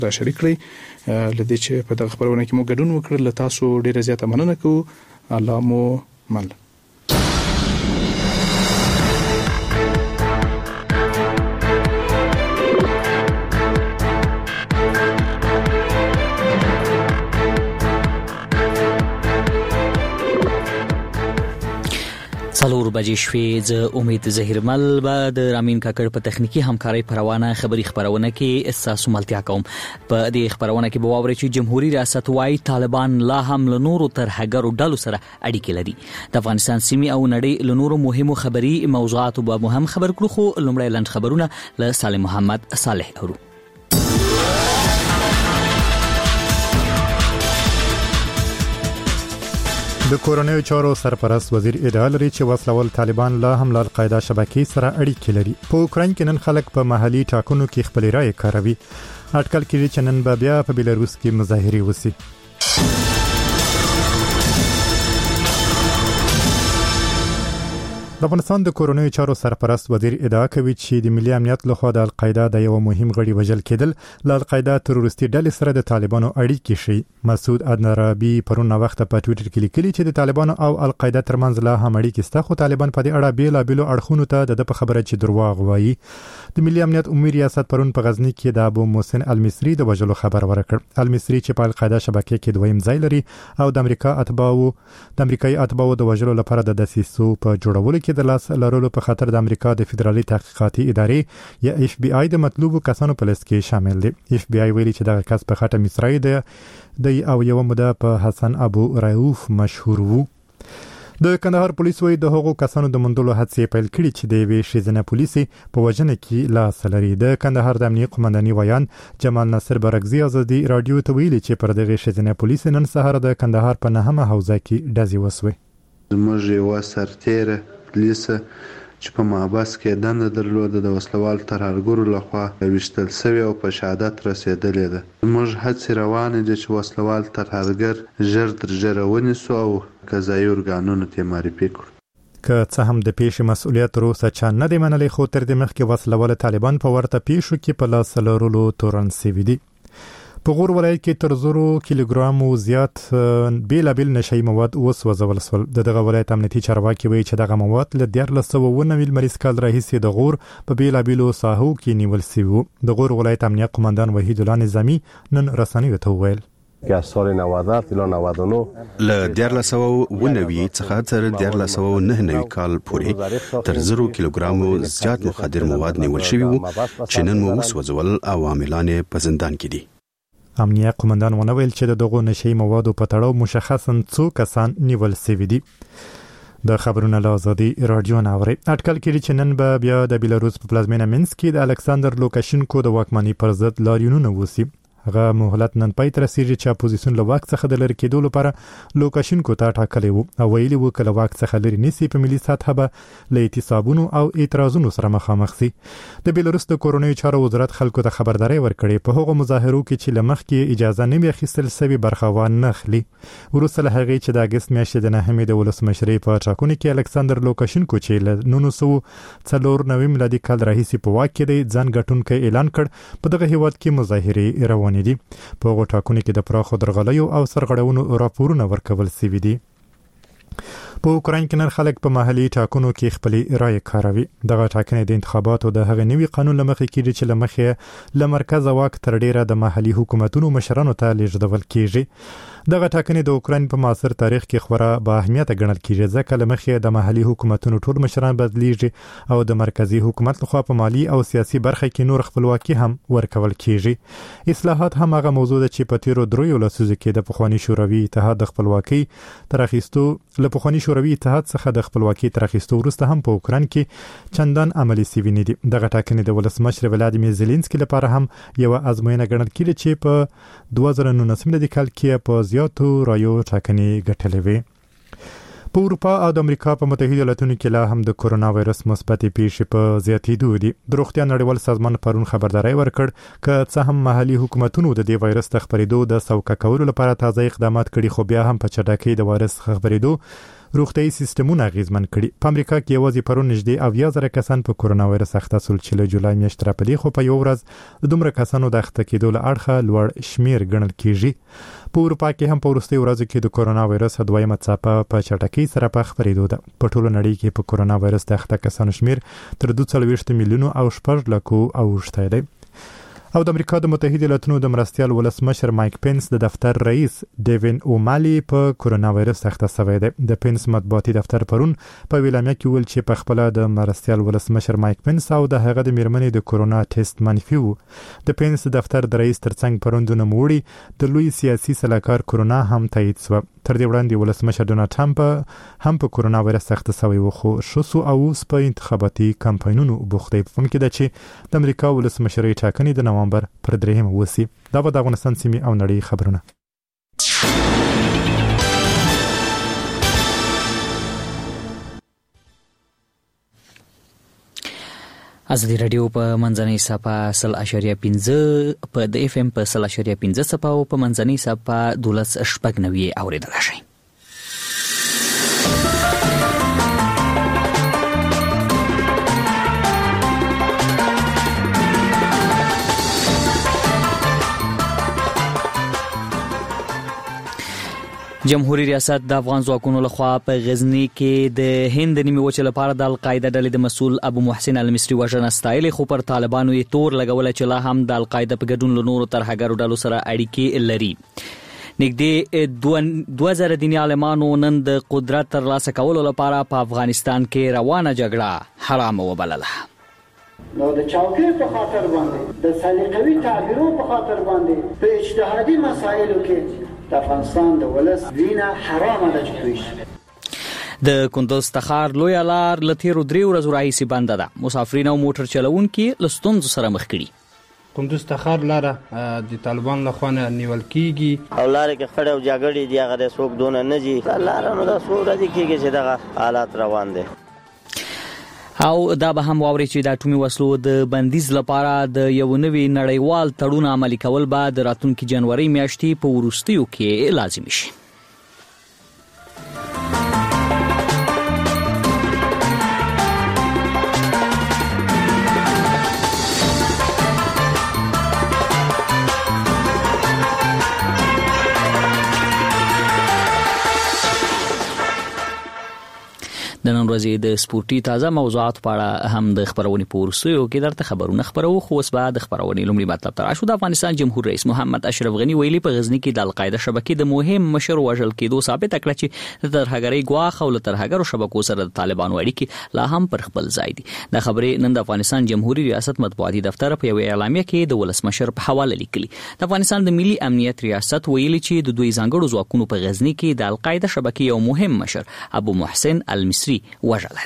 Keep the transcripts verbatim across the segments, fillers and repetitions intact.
را شریک کړئ. لدې چې په دغه خبرونه کې مو ګډون وکړل، له تاسو ډیره زیاته مننه کوو. الله مو مل. څلور بجې شوې. زه امید زهیرمل به د رامین کاکړ په تخنیکی همکارۍ په روانه خبري خبرونه کې اساسو ملتیا کوم. په دې خبرونه کې به واورئ چې جمهوریت ریاست وايي طالبان لا هم له نورو ترهګرو ډلو سره اړیکې لري. د افغانستان سیمې او نړۍ له نورو مهمو خبري موضوعاتو به مهم خبر کړو، خو لومړی لنډ خبرونه له سالم محمد صالح اورو. د کورنیو چارو سرپرست وزیر ادعا لري چې وسلوال طالبان لا هم له القاعده شبکې سره اړیکې لري. په اوکراین کې نن خلک په محلي ټاکنو کې خپل رائے کاروي. اټکل کېږي چې نن به بیا په بیلاروس کې مظاهرې وشي. د افغانستان د کورنیو چارو سرپرست وزیر ادعا کوي چې د ملي امنیت لخوا د القاعده د یو مهم غړي وژل کېدل له القاعده تروریستي ډلې سره د طالبانو اړیکې شي. مسعود ادنرابي پرون وخت په ټوئیټر کې لیکلي چې د طالبانو او القاعده ترمنځ لا هم اړیکې شته، خو طالبان په دې اړه بیل بیل اړخونو ته د خبره چې دروغ وایي. د ملي امنیت عمومي ریاست پرون په غزنی کې د ابو محسن المصری د وژلو خبر ورکړ. المصری چې په القاعده شبکې کې دویم ځای لري او د امریکا اتباعو د امریکایي اتباعو د وژلو لپاره د دسیسو په جوړولو کې د لاس لرلو په خاطر د امریکا د فدرالي تحقیقاتي ادارې یا اف بي آی د مطلوبو کسانو په لیست کې شامل دي. اف بي آی ویلي چې دغه کس په خاطر مصری دی او یو موده په حسن ابو رؤف مشهور وو. د کندهار پولیس وایي د هغو کسانو د موندلو هڅې پیل کړي چې د یوې ښځینه پولیسي په وژنه کې لاس لري. د کندهار د امنیت قومنداني ویان جمال ناصر برګزي ازادي رادیو ته ویلي چې پر دغه ښځینه پولیسي نن سهار د کندهار په نهمه حوزه کې ډزې وسوې. زموږ یو سرتیره پولیس چې په محبس کې دنده درلوده د وسلوال ترهګرو لخوا ویشتل شوی او په شهادت رسیدلې ده. موږ هڅې روانې دي چې وسلوال ترهګر ژر تر ژره ونیسو او قضایي ارګانونو ته معرفي کړو. که څه هم د پیښې مسؤلیت روسه چا نه دی منلی، خو تر دې مخکې وسلوال طالبان په ورته پیښو کې په لاس لرلو تورن شوي دي. په غور ولایت کې تر زرو کیلوګرامو زیات بیلابیل نشئی مواد وسوځول شول. دغه ولایت امنیتي چارواکي وایي چې دغه مواد له دیارلس سوه اووه نوي لمریز کال راهیسې د غور په بیلابیلو ساحو کې نیول شوي وو. د غور ولایت امنیت قومندان وحید الله نظامی نن رسنیو ته وویل که از سال نود الی نود و نه له دیارلس سوه اووه نوي څخه تر دیارلس سوه نهه نوي کال پورې تر زرو کیلوګرامو زیات مخدر مواد نیول شوي وو چې نن مو وسوځول او عاملان په زندان کې دي. امنیت قومندان ونه ویل چې د دغو نشئی موادو په تړاو مشخصاً څو کسان نیول شوي دي. د خبرونو له ازادي رادیو نه اوري. اټکل کېږي چې نن به بیا د بیلاروس په پلازمینه مینسک کې د الکساندر لوکاشینکو د واکمنۍ پر ضد لاریونونه وشي. هغه مهلت نن پای تر رسیږي چې اپوزیسیون له واک څخه د لری کېدو لپاره لوکاشینکو ته ټاکلی وو او ویلي وو چې له واک څخه لری نسی په ملي سطح به له اعتصابونو او اعتراضونو سره مخامخ شي. د بیلاروس د کورنیو چارو وزارت خلکو ته خبرداري ورکړې په هغو مظاهرو کې چې لمخ کې اجازه نه وي اخیستل سوي برخوان نه خلی. وروسته له هغې چې د اګست میاشتې د نهمې د ولسمشرۍ په ټاکنو کې الکساندر لوکاشینکو چې له نولس سوه څلور نوي میلادي کال راهیسې په واک کې دی ځان ګټونکی اعلان کړ. په دغه هیواد کې مظاهرې روانې دي. په هغو ټاکنو کې د پراخو درغلیو او سرغړونو راپورونه ورکول شوي دي. په اوکراین کې نن خلک په محلي ټاکنو کې خپلې رائے کاروي. دغه ټاکنې د انتخاباتو د هغې نوي قانون له مخې کېږي چې له مخې له مرکزه واک تر ډیره د محلي حکومتونو مشرانو ته لیږدول کېږي. دغه ټاکنې د اوکراین په معاصر تاریخ کې خورا با اهمیته ګڼل کېږي ځکه له مخې د محلي حکومتونو ټول مشران بدلیږي او د مرکزی حکومت لخوا په مالی او سیاسي برخه کې نور خپلواکي هم ورکول کېږي. اصلاحات هم هغه موضوع ده چې په تیرو دریو لسیزو کې د پخواني شوروي اتحاد د خپلواکۍ تر اخیستو له پخواني شوروي اتحاد څخه د خپلواکۍ تر اخیستو وروسته هم په اوکراین کې چندان عملي شوي نه دي. دغه ټاکنې د ولسمشر ولادیمیر زيلنسکي لپاره هم یو ازموینه ګڼل کېږي چې په دوه زره نولس میلادي کال کې په زیاتو رایو ټاکنې ګټلې وې. په اروپا او د امریکا په متحده ایالاتونو کې لا هم د کورونا وایرس مثبتې پیښې په زیاتېدو دي. د روغتیا نړیوال سازمان پرون خبرداري ورکړ چې څه هم محلي حکومتونو د دې وایرس د خپرېدو د سوکه کولو لپاره تازه اقدامات کړي، خو بیا هم په چټکۍ د وایرس خپرېدو روغتيایي سیستمونه اغیزمن کړي. په امریکا کې یوازې پرون نږدې اویا زره کسان په کورونا وایرس اخته شول چې له جولای میاشتې راپدې خو په یو ورځ د دومره کسانو د اخته کېدو له اړخه لوړ شمیر ګڼل کیږي. په اروپا کې هم په وروستیو ورځو کې د کورونا وایرس دویمه څاپه په چټکۍ سره په خپرېدو ده. په ټوله نړۍ کې په کورونا وایرس د اخته کسانو شمیر تر دوه څلوېښت میلیونو او شپږ لکو اوښتی دی. او د امریکا د متحده ایالاتونو د مرستیال ولسمشر مایک پینس د دفتر رئیس ډیوین اومالي په کورونا وایرس اخته شوی دی. د پینس مطبوعاتي دفتر پرون په ویلامیا کې ویل چې په خپل د مرستیال ولسمشر مایک پینس او د هغه د میرمنې د کورونا ټیسټ منفي وو. د پینس دفتر د رئیس ترڅنګ پرون د نوموړي د لوی سیاسي سلاکار کورونا هم تایید شو. تر دې وړاندې ولسمشر ډونالد ټرمپ هم په کورونا وایرس اخته شوی و خو شوسو او په انتخاباتي کمپاینونو بوخت دی. په ممکن ده چې د امریکا ولسمشرۍ ټاکنې د نوامبر پر درېیمه وسی. دا به د افغانستان سیمې او نړۍ خبرونه. ازادي رادیو په منځنۍ صفه سل اشاریه پنځه په د اف ام په سل اشاریه پنځه صفه او په منځنۍ صفه دولس شپږ نوي اوریدل شي. جمهوریت ریاست د افغان ځواکونو لخوا په غزنی کې د هند نیمه وچه لپاره د القاعده ډلې د مسؤل ابو محسن المصری وژنه ستایلې خو پر طالبانو یې تور لګول چې لا هم د القاعده په ګډون له نورو ترهګرو ډلو سره اړیکې لري. نږدې دوه زره دیني عالمانو نن د قدرت ترلاسه کولو لپاره په افغانستان کې روانه جګړه حرام وبلله. نو د چوکۍ په خاطر باندې د سلیقوي تعبیرو په خاطر باندې په اجتهادي مسایلو کې د افغانستان د ولس وینا حرامه ده چې توی شي. د کندوز تخار لوی لار له تیرو درې ورځو راهیسې بنده ده. مسافرین او موټر چلوونکي له ستونزو سره مخ کړي. کندوز تخار لاره د طالبان له خوا نیول کیږي او لارې کې خړې او جګړې دی هغه څوک دونه نه جي لاره نو دا څو ورځې کېږي چې دغه حالات روان دي. او دا به هم واوري چې د اټومي وسلو د بندیز لپاره د یو نوي نړیوال تړون عملي کول به د راتلونکي جنوري میاشتې په وروستیو کې لازمي شي. د نن ورځې د سپورتي تازه موضوعات په اړه هم د خبرونې په وروستیو کې درته خبرونه خبرو خو اوس به د خبرونې لومړی مطلب تر شو. د افغانستان جمهور رئیس محمد اشرف غنی ویلي په غزنی کې د القاعده شبکې د مهم مشر وژل کېدو ثابت کړ چې د ترهګرۍ ګواښ او له ترهګرو شبکو سره د طالبانو اړیکې لا هم پر خپل ځای دي. د خبرې نن د افغانستان جمهوریت ریاست مطبوعاتي دفتر په یو اعلامیه کې د ولسمشر په حواله لیکلي. د افغانستان د ملي امنیت ریاست ویلي چې د دوی ځانګړو ځواکونو په غزنی کې د القاعده شبکې یو مهم مشر ابو محسن المصری وژل.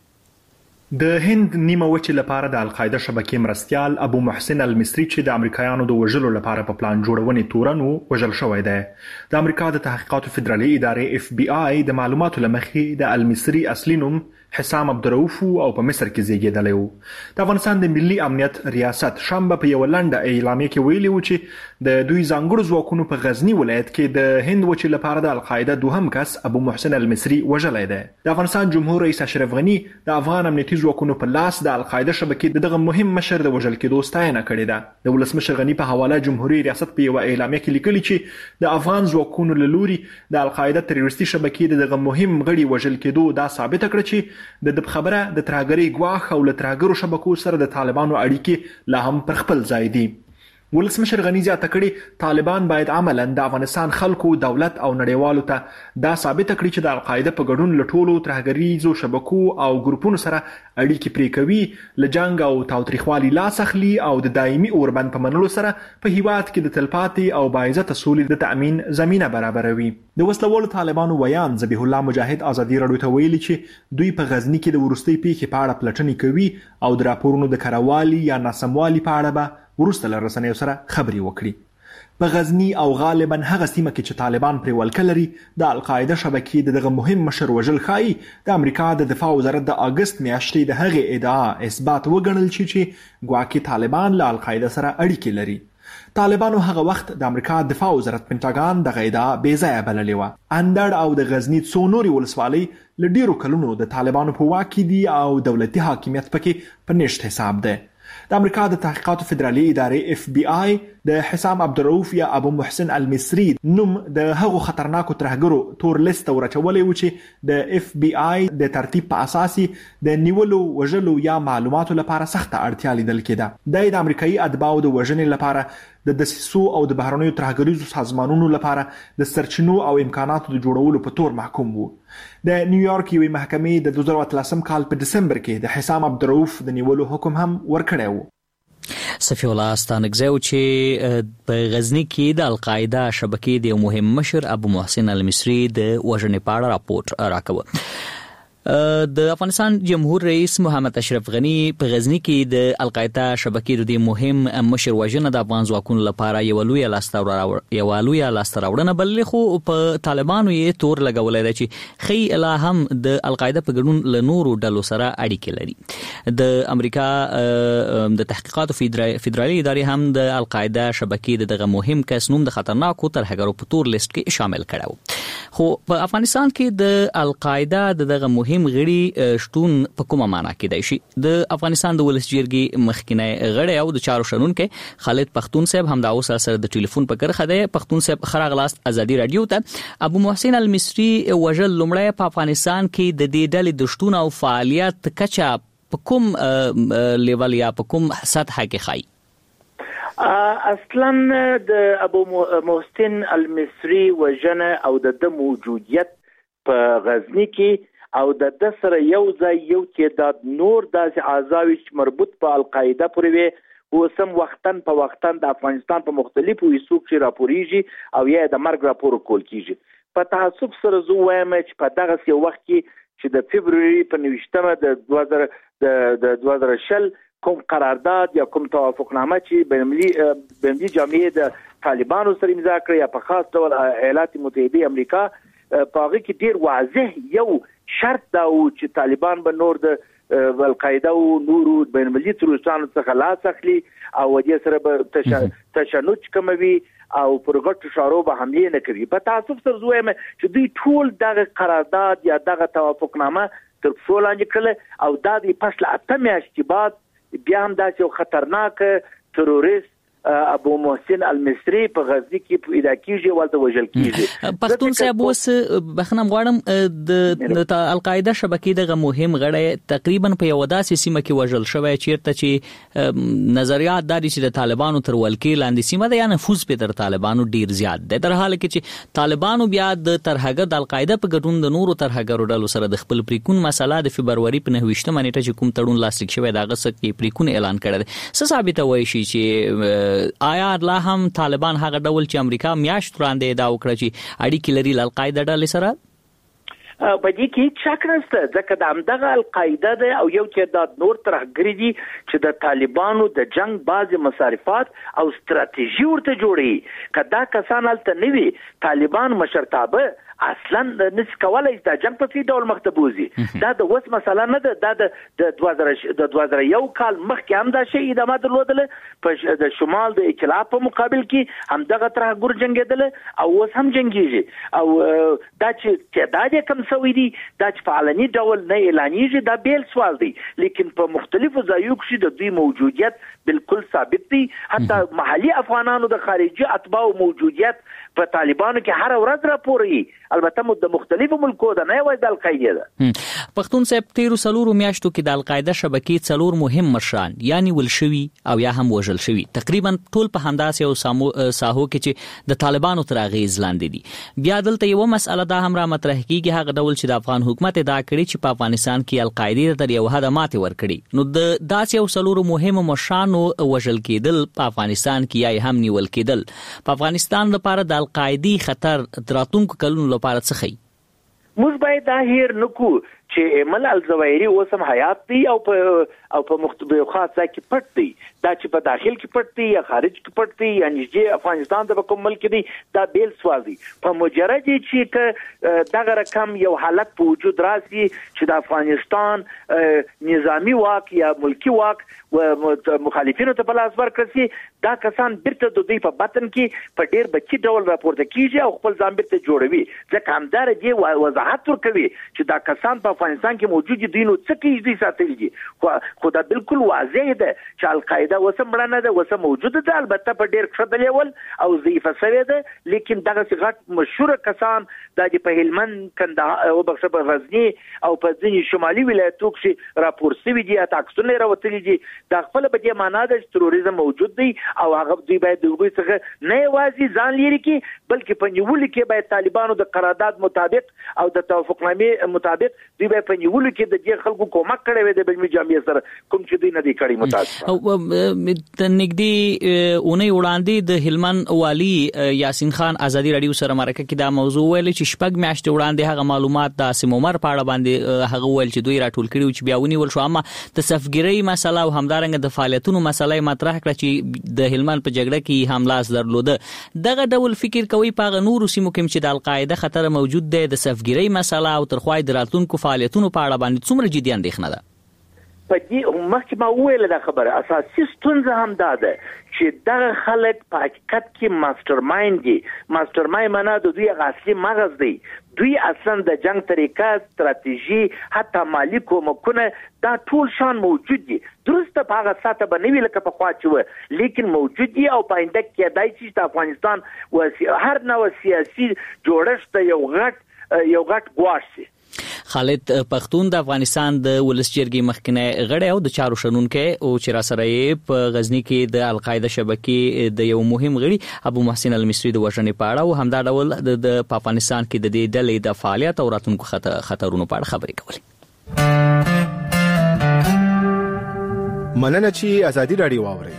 د هند نیمه وچه لپاره د القاعده شبکې مرستیال ابو محسن المصری چې د امریکایانو د وژلو لپاره په پلان جوړونې تورنو وژل شوی دی. د امریکا د تحقیقاتو فدرالي ادارې اف بی آی د معلوماتو لمخې د المصری اصلي نوم حسام عبدالرؤوف او په مصر کې زیږیدلی و. د افغانستان د ملي امنیت ریاست شنبه په یو لنډه اعلامیه کې ویلي و چې د دوی ځانګړو ځواکونو په غزنی ولایت کې د هند وچې لپاره د القاعده دوهم کس ابو محسن المصری وژلی دی. د افغانستان جمهور رئیس اشرف غنی د افغان امنیتي ځواکونو په لاس د القاعده شبکې دغه مهم مشر د وژل کېدو ستاینه کړې ده. د ولسمشر غنی په حواله جمهوریت ریاست په یو اعلامیه کې لیکلي چې د افغان ځواکونو له لوري د القاعده تروریستي شبکې دغه مهم غړي وژل کېدو دا ثابت کړ چې د خبره د ترهګرۍ ګواښ او له ترهګرو شبکو سره د طالبانو اړیکې لا هم پر خپل ځای دي. ولسمشر غنی زیاته کړي طالبان باید عملاً د افغانستان خلکو، دولت او نړیوالو ته دا ثابت کړي چې د القاعده په ګډون له ټولو ترهګریزو شبکو او ګروپونو سره اړیکې پرې کوي، له جنګ او تاوتریخوالي لاس اخلي او د دایمي اوربند په منلو سره په هیواد کې د تلپاتې او باعزته سولې د تأمین زمینه برابروي. د وسلوالو طالبانو ویان ذبیح الله مجاهد ازادي راډیو ته ویلي چې دوی په غزنی کې د وروستۍ پیښې په اړه پلټنې کوي او د راپورونو د کروالي یا ناسموالي په اړه به وروسته له رسنیو سره خبرې وکړي. په غزنی او غالبا هغه سیمه کې چې طالبان پرې ولکه لري د القاعده شبکې د دغه مهم مشر وژل ښایي د امریکا د دفاع وزارت د اگست میاشتې د هغې ادعا اثبات وګڼل شي چې ګواکې طالبان له القاعده سره اړیکې لري. طالبانو هغه وخت د امریکا دفاع وزارت پنټاګان د غیدا بې ځایه بللې وه. اندړ او د غزنی څو نورې ولسوالۍ له ډیرو کلونو د طالبانو په واک کې دي او دولتي حاکمیت پکې په نشت حساب ده. د امریکا د تحقیقاتو فدرالي ادارې اف بی آی د حسام عبدالرؤف یا ابو محسن المصری نوم د هغو خطرناکو ترهګرو تور لیست ورچولې و چې د اف بی آی د ترتیب په اساس د نیولو وژلو یا معلوماتو لپاره سخته اړتیا لیدل کېده. د امریکایي اتباعو د وژنې لپاره د دسیسو او د بهرنیو ترهګریزو سازمانونو لپاره د سرچینو او امکاناتو د جوړولو په تور محکوم وو. د نیویارک یوې محکمې د دوه زره اتلسم کال په دسمبر کې د حسام عبدالرؤف د نیولو حکم هم ورکړی وو. صفی الله ستانکزی چې په غزنی کې د القاعده شبکې د مهم مشر ابو محسن المصری د وژنې په اړه راپورټ راکوه. د افغانستان جمهور رئیس محمد اشرف غنی په غزنی کې د القاعده شبکې د مهم مشر وژنه د افغان ځواکونو لپاره یو لوی لاستراوړ یو لوی لاستراوړنه بللې، خو په طالبانو یې تور لګولای دی چې خی الا هم د القاعده په ګډون له نورو ډلو سره اړیکې لري. د امریکا د تحقیقاتو فدرالي ادارې هم د القاعده شبکې دغه مهم کس نوم د خطرناکو ترهګرو په تور لیست کې شامل کړو. خو په افغانستان کې د القاعده دغه مهم غړي شتون په کومه معنا کې دی شي؟ د افغانستان د ولس جرګې مخکینی غړی او د چارو شنونکي خالد پختون صاحب هم دا اوس سره د ټلیفون په کرخه دی. پختون صاحب خراغلاست ازادي رادیو ته. ابو محسن المصری وژل لومړی په افغانستان کې د دې ډلې د شتون او فعالیت کچا په کوم لیول یا په کوم سطح کې خای؟ اصلا د ابو محسن المصری وژنه او د موجودیت په غزنی کې او د د سره یو ځای یو تعداد نور داسې اعضاوي چې مربوط په القاعده پورې وي او سم وختن په وختن د افغانستان په مختلفو حصو کې راپورېږي او یا د مرګ راپور کول کیږي. په تعصب سره زه وایم چې په دغه سی وخت کې چې د فبروري په نوشتمه د دوه زره د دوه زره شل کوم قرارداد یا کوم توافقنامه چې بینالمللي بینالمللي جامعه د طالبانو سره امضا کړې یا په خاص ډول ایالات متحده امریکا په هغه کې ډیر واضح یو شرط دا و چې طالبان به نور د القاعده او نورو بینالمللي تروریستانو څخه لاس اخلي او دې سره به تشنج کموي او پر غټو شارو به حمله نه کوي. په تعصب سره زویم چې دوی ټول دغه قرارداد یا دغه توافقنامه تر څو لاندې کړل او دا د فصل اته میاشتې بعد بیا هم داسې یو خطرناک تروریست ابو محسن المصری په غزنی کې پیدا کیږي ولته وژل کیږي. پښتون صاحب اوس بخنم غواړم د القاعده شبکې دغه مهم غړی تقریبا په یو داسې سیمه کې وژل شوی چیرته چې نظریات داري چې د طالبانو تر ولکې لاندې سیمه ده یا نفوذ په تر طالبانو ډیر زیات ده، در حال کې چې طالبانو بیا د ترهګر د القاعده په ګډون د نورو ترهګرو ډلو سره د خپل پریکون مسله د فبرवरी په نهویشتمه نیټه چې کوم تړون لاسلیک شوی دا غسه کې پریکون اعلان کړی. څه ثابت وایي چې آیا لا هم طالبان هغه ډول چې امریکا میاشت وړاندې دا وکړه چې اړیکې لري له القاعده ډلې سره؟ په دې کې شک نشته ځکه د همدغه القاعده ده او یو تعداد نور ترهګري دي چې د طالبانو د جنگ بعض مصارفات او ستراتیژي ورته جوړي. کدا کسان هلته نه وي طالبان مشرتابه اصلا نس کولای دا جنگ په څه ډول مختبوزي. دا د وس مسله نه ده، دا د دوه زره یو کال مخکې هم دا شی ادامه درلودله په د شمال د ائتلاف په مقابل کې هم دغه ترهګر جنگیدل او اوس هم جنگیږي او دا چې تعداد کم سوی دي دا چې په علني ډول نه اعلانیږي دا بیل سوال دی، لیکن په مختلفو ځایو کې د دوی موجودیت بالکل ثابت دی. حتی محلي افغانانو د خارجي اتباعو موجودیت په طالبانو کې هر ورځ راپوري، البته د مختلفو ملکو ده نه یوازې د القاعده ده. پښتون صاحب تیرو څلورو میاشتو کې د القاعده شبکې څلور مهم مشران یعنی ول شوي او یا هم وژل شوي، تقریبا ټول په همداسې یو ساحو کې چې د طالبانو تر اغیز لاندې دي. بیا دلته یو مسله دا هم را مطرح کیږي هغه ډول چې د افغان حکومت دا کړی چې په افغانستان کې القاعده تر یو حد ماته ورکړي، نو د داسې یو څلورو مهم مشرانو وژل کېدل په افغانستان کې یا هم نیول کېدل په افغانستان لپاره د القاعده خطر دراتونکو کلونو لپاره څه خي؟ موږ باید دا هیر نکو چې ایمل الزوایری اوس هم حیات دی او په او په مختلفو خاصه کې پټ دی دا چې په داخل کې پټ دی یا خارج کې پټ دی یا نږدې افغانستان د کوم ملک دی دا بیل سوال دی په مجرد چې ک دغه رقم یو حالت په وجود راسي چې د افغانستان نظامی واک یا ملکی واک و مخالفینو ته په لاس ورکړي دا کسان بیرته د دوی په باطن کې په ډیر بچی ډول راپورته کیږي او خپل ځان بیرته جوړوي ځکه همدار دی وضاحت ورکوي چې دا کسان په افغانستان کې موجود دي نو څه کې دي ساتلي دي خو دا بالکل واضح ده چې القاعده وسم مړنه ده وسم موجوده ده البته په ډیر ښه ډول او ضعیفه شوی ده لیکن دغه څنګه مشهور کسان د په هلمند کندهار او بخښه په غزنی او په ځینې شمالي ولایتونو کې راپور شوی دي اتاکسونه راوتلي دي دا خپل په دې معنا ده چې تروریزم موجود دی او هغه دوی باید د دوی څخه نه یوازې ځان لري کې بلکې په نیولو کې باید طالبانو د قرارداد مطابق او د توافقنامې مطابق دوی باید په نیولو کې د دې خلکو کومک کړی وي د بلمي جامعې سره کوم چې دوی نه دی کړی متاسف او د نګدي اونۍ وړاندې د هلمند والی یاسین خان ازادي رادیو سره مرکه کې دا موضوع ویل چې شپږ میاشتې وړاندې هغه معلومات د اسیم عمر په اړه باندې هغه ویل چې دوی راټول کړي چې بیا ونیول شو اما د صفګری مسله او همدارنګه د فعالیتونو مسله مطرح کړه چې د هلمند په جګړه کې حمله درلوده دغه ډول فکر کوي په نورو سیمو کې چې د القاعده خطر موجود دی د صفګری مسله او ترخوای د راتلونکو فعالیتونو په اړه باندې څومره جدي اندېښنه ده په دې مخکې ما ویل دا خبره اساسي ستونزه هم دا ده چې دغه خلک په حقیقت کې ماستر مایند دي ماستر مایند معنا د دوی اصلي مغز دی دوی اصلا د جنگ طریقه استراتیژي حتی مالی کومکونه دا ټول شان موجود دي درسته په هغه ساته باندې ویل کې په خوا چې لیکن موجود دي او په انده کې دای چې د افغانستان و هر نوع سیاسي جوړښت یو غټ یو غټ ګواښ خالد پختون د افغانستان د ولس جرګې مخکنی غړی او د چارو شنونکو او چې را سره په غزنی کې د القاعده شبکې د یو مهم غړي ابو محسن المصری د وژنې په اړه او همدا ډول د افغانستان کې د دې ډلې د فعالیت او راتلونکو خطرونو په اړه خبرې کولې. مننه چې ازادي رادیو واوري.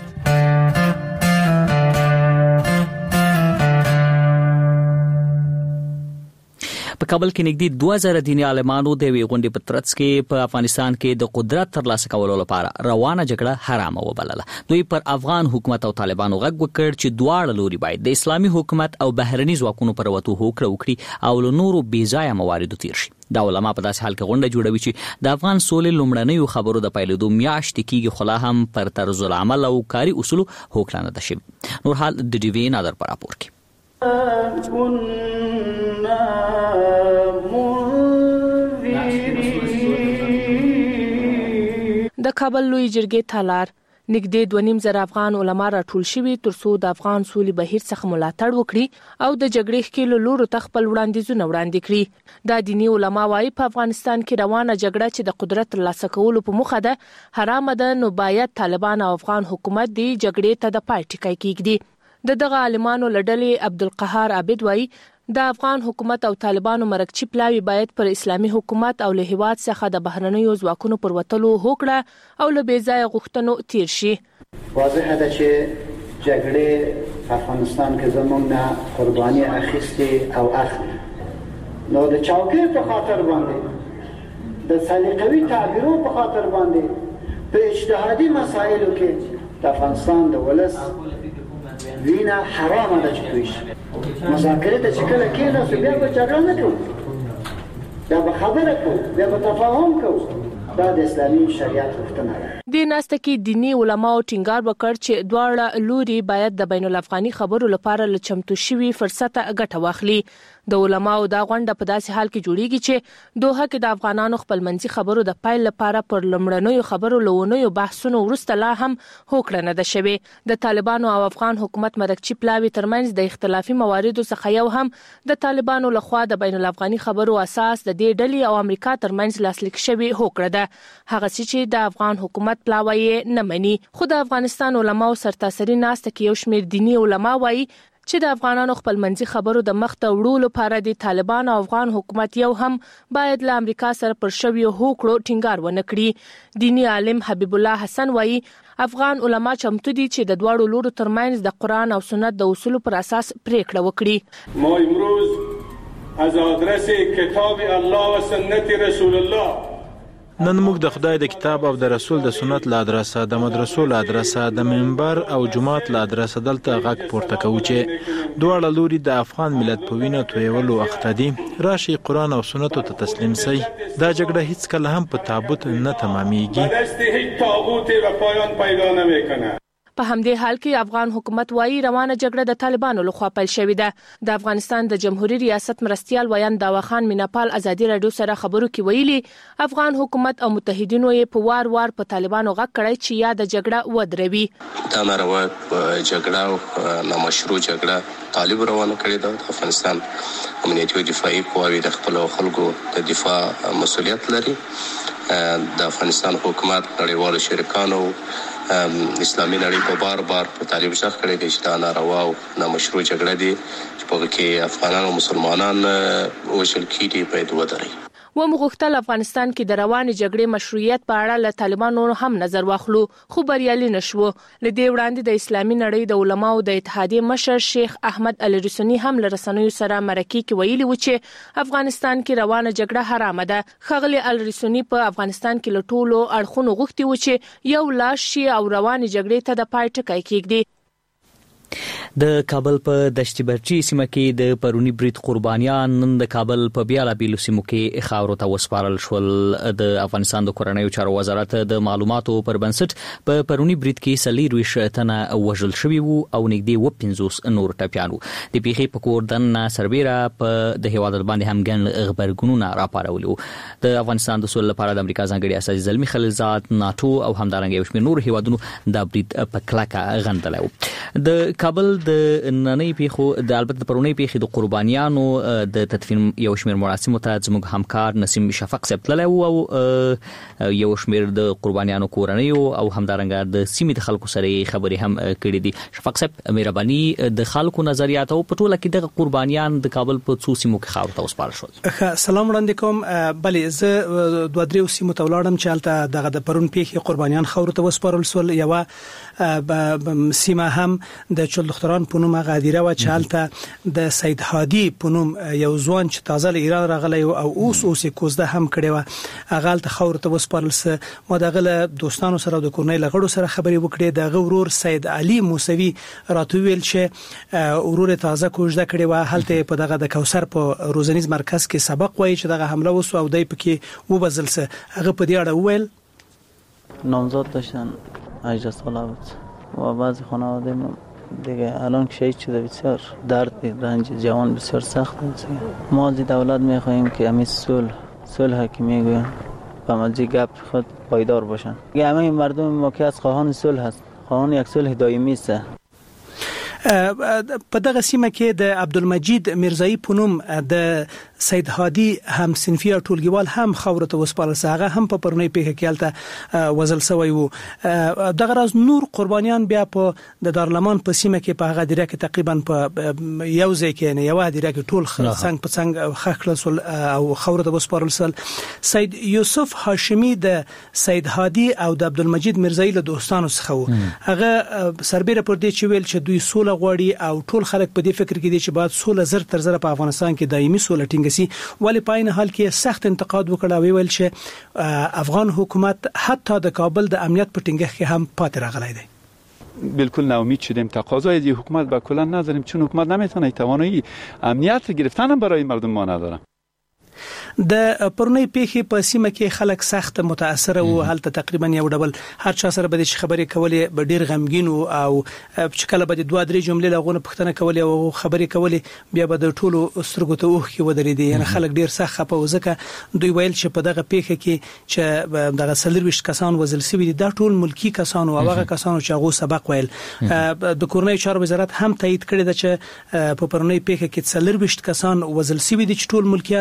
په کابل کې نږدې دوه زره دیني عالمانو د وی غونډې په ترڅ کې په افغانستان کې د قدرت ترلاسه کولو لپاره روانه جګړه حرامه وبلله. دوی پر افغان حکومت او طالبانو غږ وکړ چې دواړه لوري باید د اسلامي حکومت او بهرني ځواکونو پر وټو هوکړه وکړي او له نورو بې ځایه مواردو تیر شي. دا علما په داسې حال کې غونډه جوړوي چې د افغان سولې لومړنیو خبرو د پیلېدو میاشتې کېږي خو لا هم پر طرز العمل او کاري اصولو هوکړه نه ده شوې. نور حال د ډي وی نادر په راپور کې. د کابل لوی جرګې تالار نږدې دوه نیم زره افغان علما راټول شوي ترڅو د افغان سولې بهیر څخه ملاتړ وکړي او د جګړې ښکېلو لورو ته خپل وړاندیزونه وړاندې کړي. دا دیني علما وايي په افغانستان کې روانه جګړه چې د قدرت ترلاسه کولو په موخه ده حرامه ده نو باید طالبان او افغان حکومت دی جګړې ته د پای ټکی کېږدي. د دغه عالمانو لړلې عبدالقهار عابد وايي د افغان حکومت او طالبانو مرکچی پلاوی باید پر اسلامي حکومت او له هیواد څخه د بهرنیو ځواکونو پر وټلو هوکړه او له بې ځایه غوښتنو تیر شي. واضح ده چې جګړې په افغانستان کې زموږ نه قرباني اخیستې او اخلي نو د چوکۍ په خاطر باندې د سلیقوي تعبیرو په خاطر باندې په اجتهادي مسایلو کې د افغانستان د ولس وینا حرامه ده چې توی شي. مذاکره ته چې کله کېناستو بیا به جګړه نه کوو بیا به خبره کوو بیا به تفاهم کوو دا د اسلامي شریعت غوښتنه ده. د ناسته کې دیني علماو ټینګار وکړ چې دواړه لوري باید د بین الافغاني خبرو لپاره له چمتو شوي فرصت ګټه واخلي. د علماو دا غونډه په داسې حال کې جوړیږي چې دوحه کې د افغانانو خپلمنځي خبرو د پایل لپاره پر لمړنیو خبرو لونیو بحثونو وروسته لا هم هوکړه نه ده شوې. د طالبانو او افغان حکومت مرکچی پلاوی ترمنځ د اختلافي مواردو څخه یو هم د طالبانو لخوا د بین الافغاني خبرو اساس د دې ډلې او امریکا ترمنځ لاسلیک شوی هوکړه ده. هغه چې د افغان حکومت پلاوی نه مني. خو د افغانستان علماو سرتاسري ناسته کې یو شمېر دیني علما وایي چې د افغانانو خپلمنځي خبرو د مخ ته وړلو لپاره د طالبان او افغان حکومت یو هم باید له امریکا سره پر شویو هوکړو ټینګار ونه کړي. دینی عالم حبیب الله حسن وایي افغان علما چمتو دي چې د دواړو لورو ترمنځ د قرآن او سنت د اصولو پر اساس پریکړه وکړي. ما امروز از آدرس کتاب الله و سنت رسول الله. نن موږ د خدای د کتاب او د رسول د سنت له ادرسه د مدرسو له ادرسه د منبر او جماعت له ادرسه دلته غږ پورته کوو چې دواړه لوري د افغان ملت په وینه تویولو اخته دي. راشي قرآن او سنتو ته تسلیم سي. دا جګړه هیڅ کله هم په تابوت نه تمامېږي. په همدې حال کې افغان حکومت وايي روانه جګړه د طالبانو لخوا پیل شوې ده. د افغانستان د جمهوریت ریاست مرستیال ویان داوا خان میناپال ازادي رادیو سره خبرو کې ویلي افغان حکومت او متحدینو یې په وار وار په طالبانو غږ کړی چې یا د جګړه ودروي. دا ناروا جګړه او نامشروع جګړه طالب روانه کړې ده. د افغانستان امنیتي او دفاعي قواوې د خپل خلکو د دفاع مسؤلیت لري. د افغانستان حکومت نړیوالو شریکانو اسلامي نړۍ په بار بار په طالب ځخ کړی دی چې دا ناروا او نامشروع جګړه دي چې په کې افغانان او مسلمانان وشل کیږي باید ودري. و مغختل افغانستان کې د رواني جګړې مشروعیت په اړه له طالبانو هم نظر واخلو خو بریالي نشو. لدې وړاندې د اسلامي نړۍ د علماو د اتحادیې مشر شیخ احمد الرسونی هم له رسنیو سره مرکه کې ویلي و چې افغانستان کې روانه جګړه حرامه ده. خغلی الرسونی په افغانستان کې له ټولو اړخونو غوښتي و چې یو لاش شي او رواني جګړې ته د پای ټکی کېږدي. د کابل په دشت برچی سیمه کې د پرونی برید قربانیان نن د کابل په بیلابیلو سیمو کې خاورو ته وسپارل شول. د افغانستان د کورنیو چارو وزارت د معلوماتو پر بنسټ په پرونی برید کې څلورویشت تنه وژل شوي وو او نږدې اووه پنځوس نور ټپیان وو. د پیښې په کور دننه سربیره په د هیواد باندې هم ګڼ غبرګونونه راپارولي وو. د افغانستان د سولې لپاره د امریکا ځانګړي استازي زلمي خلیلزاد ناتو او همدارنګه یو شمېر نور هیوادونو د برید په کلکه غندلی وو. د کابل د نننۍ پیښو د البته پرونی پیښې د قربانیانو د تدفین یو شمېر مراسمو ته زموږ همکار نسیم شفق صاحب تللی و او یو شمېر د قربانیانو کورنیو او همدارنګه د سیمې د خلکو سره خبرې هم کړې دي. شفق صاحب مهرباني د خلکو نظریات او په ټوله کې د قربانیان د کابل په څو سیمو کې خاورو ته وسپارل شول. سلام وړاندې کوم. بلې زه دوه درې سیمو ته ولاړم چې هلته دغه د پرون پیښې قربانیان خاورو ته وسپارل شول. یوه سیمه هم د چلدختران په نوم غادیره و چې هلته د سید هادي په نوم یو ځوان چې تازه له ایران راغلی او اوس اوس کوزده هم کړی و هغه هلته خاورو ته وسپارل سه. ما دغه له دوستانو سره د کورنۍ له غړو سره خبرې وکړې. دغه ورور سید علي موسوي راته ویل چې ورور تازه کوزده کړی و هلته په دغه د کوثر په روزنیز مرکز کې سبق وایي چې دغه حمله وسو او دای پکې وبزل سه. هغه په دې اړه ویل نامزد داشتن هجده ساله بود و بعضی خانواده دیگه الان که شهید شده بسیار درد رنج جوان بسیار سخت است. ما از دولت میخواهیم که همین صلح صلح که میگوین به مجی گپ خود پایدار باشن. همه مردم ما که از خواهان صلح هست، خواهان یک صلح دائمی است. په دغه سیمه کې د عبدالمجید میرزایی په نوم د سید هادي هم صنفي ټولګیوال هم خاورو ته وسپارل سه. هغه هم په پرونی پیښه کې هلته وژل شوی وو. دغه راز نور قربانیان بیا په د دارالمان په سیمه کې په هغه دیره کې تقریبا په یو ځای کې نه یو دیره کې ټول څنګ په څنګ خخلصل او خاورو ته وسپارل سل. سید یوسف هاشمی د سید هادي او د عبدالمجید میرزایی له دوستانو څخه وو. هغه سربیره پر دې چې ویل چې دوی سوله غواړي او ټول خلک په دې فکر کې دي چې باید سوله زر تر زر په افغانستان کې دایمي سوله ټینګ سي. ولی په عین حال کې سخت انتقاد وکړ او ویل چې افغان حکومت حتی د کابل د امنیت په ټینګښت کې هم پاتې راغلی دی. بالکل ناامید شدیم. تقاضای دی حکومت با کلا نداریم چون حکومت نمیتونه توانایی امنیت گرفتن هم برای مردم ما نداره. د پرونی پیښې په سیمه کې خلک سخت متاثر او هلته تقریبا یو ډول هر چا سره به خبرې کولې به ډیر غمګین او چې کله به دوه درې جملې لغونه پښتنه کولې او خبرې کولې بیا به د ټولو سترګو ته اوخ کې ودرېدي. یعنی خلک ډیر سخت خپه وځکه دوی ویل چې په دغه پیښه کې چې دغه څلورویشت کسان وژل شوي دي دا ټول ملکی کسان او هغه کسان چې هغه سبق ویل. د کورنۍ چارو وزارت هم تایید کړی دی چې په پرونی پیښه کې څلورویشت کسان وژل شوي دي چې ټول ملکیان دي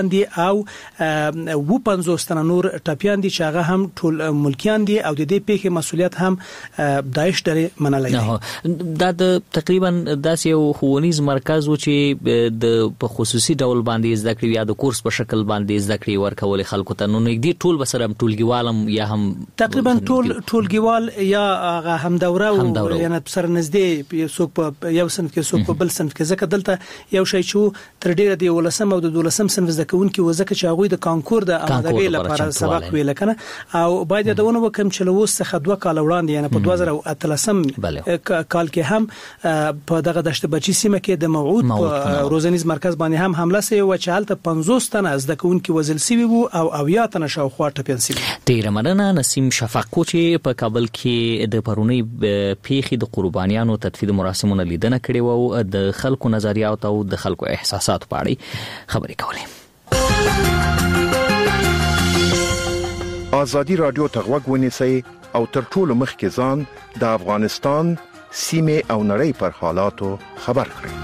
او و پنځوس تنه نور ټپيان دي چې هغه هم ټول ملکیان دي او د دې پیښې مسولیت هم داعش ډېر منلای دي. دا د تقریبا داسې یو ښوونیز مرکز و چې د په خصوصي ډول باندې زده کړې یا د کورس په شکل باندې زده کړې ورکول خلکو ته، نو نږدې ټول بسره ټولګیوالم یا هم تقریبا ټول ټولګیوال یا هغه هم دوره او یعنی سره نږدې څوک په یو صنف کې څوک په بل صنف کې، ځکه دلته یو شی چې تر ډیره دی ولسم او د دولسم صنف زده کوونکي وزکه چې هغه د کانکور د امادګۍ لپاره سبق ویل کنه او باید دونه وکم چې له اوس څخه دوه کال وړاندې یعنی په دوه زره او اتلسم کال کې هم په دغه دشت بچی سیمه کې د موعود په روزنیز مرکز باندې هم حمله سوي و چې هلته پنځوس تنه زده کوونکي وزل سوي وو او اویا تنه شاوخوا ټپيان سوي. ډیره مننه نسیم شفقو چې په کابل کې د پرونی پیښې د قربانیانو تدفین مراسمونو لیدنه کړې وو، د خلکو نظریات او د خلکو احساسات په اړه خبرې کولې. آزادی رادیو ته غوږ ونیسئ او تر ټولو مخکې ځان د افغانستان سیمه او نړۍ پر حالاتو خبر کړئ.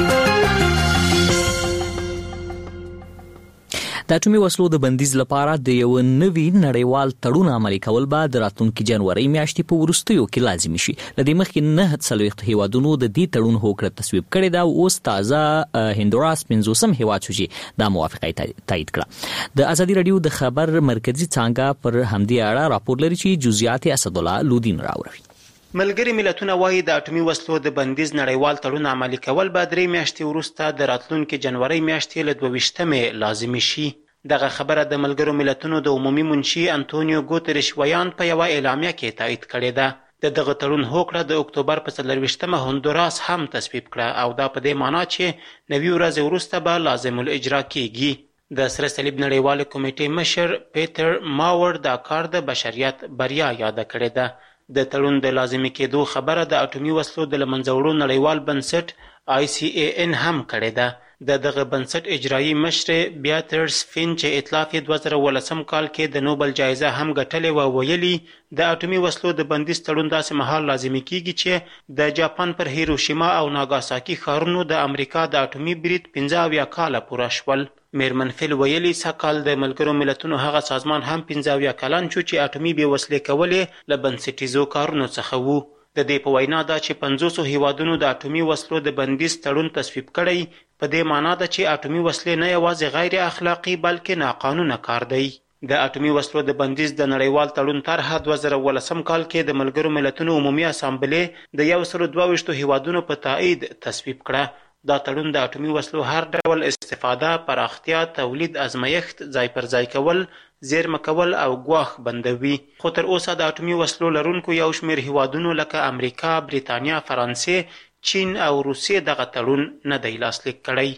د اټومي وسلو د بندیز لپاره د یو نوي نړیوال تړون عملي کول به د راتلونکي جنوري میاشتې په وروستیو کې لازمي شي. ل دې مخکې نه څلوېښت هیوادونو د دې تړون هوکړه تصویب کړې ده او اوس تازه هندوراس پنځوسم هیواد شو چې دا موافقه تایید کړه. د ازادي رادیو د خبر مرکزی څانګه پر همدې اړه راپور لري چې جزئیات اسدالله لودین راوړي. ملګری ملتونه وايي د اټومي وسلو د بندیز نړیوال تړون عملي کول به درې میاشتې وروسته د راتلونکي جنوري میاشتې له دوه ویشتمې لازمي شي. دغه خبره د ملګرو ملتونو د عمومي منشي انټونیو ګوتریش ویان په یوه اعلامیه کې تایید کړې ده. د دغه تړون هوکړه د اکتوبر په څلرویشتمه هندوراس هم تصویب کړه او دا په دې معنی چې نوي ورځې وروسته به لازم الاجرا کیږي. د سره صلیب نړیوال کمیټې مشر پیټر ماور دا کار د بشریت بریا یاد کړې ده. د تړون د لازمي کېدو خبره د اټومي وسلو د لمنځه وړو نړیوال بنسټ آی سی ای ان هم کړې ده. د دغه بنسټ اجرایی مشر بیاترز فین چې ائتلاف دوه زره ولسم کال کې د نوبل جایزه هم ګټلې و ویلي د اټومي وسلو د بندیز تړون داسې مهال لازمي کیږي چې د جاپان پر هیروشیما او ناګاساکي ښارونو د امریکا د اټومي برید پنځه اویا کاله پوره شول. میرمن فیل ویلي سږکال د ملګرو ملتونو هغه سازمان هم پنځه اویا کلن شو چې اټومي بې وسلې کولې له بنسټیزو کارونو څخه وو. د دې په وینا دا چې پنځوسو هیوادونو د اټومي وسلو د بندیز تړون تصویب کړی په دې معنا ده چې اټومي وسلې نه یوازې غیر اخلاقی بلکې ناقانونه کار دی. د اټومي وسلو د بندیز د نړیوال تړون طرحه دوه زره ولسم کال کې د ملګرو ملتونو عمومي اسامبلې د یو سل دوه ویشتو هیوادونو په تایید تصویب کړه. دا تړون د اټومي وسلو هر ډول استفاده، پراختیا، تولید، ازمایښت، ځای پر ځای کول، زیرمه کول او ګواښ بندوي. خو تر اوسه د اټومي وسلو لرونکو یو شمېر هیوادونو لکه امریکا، بریتانیا، فرانسې، چین او روسیې دغه تړون نه دی لاسلیک کړی.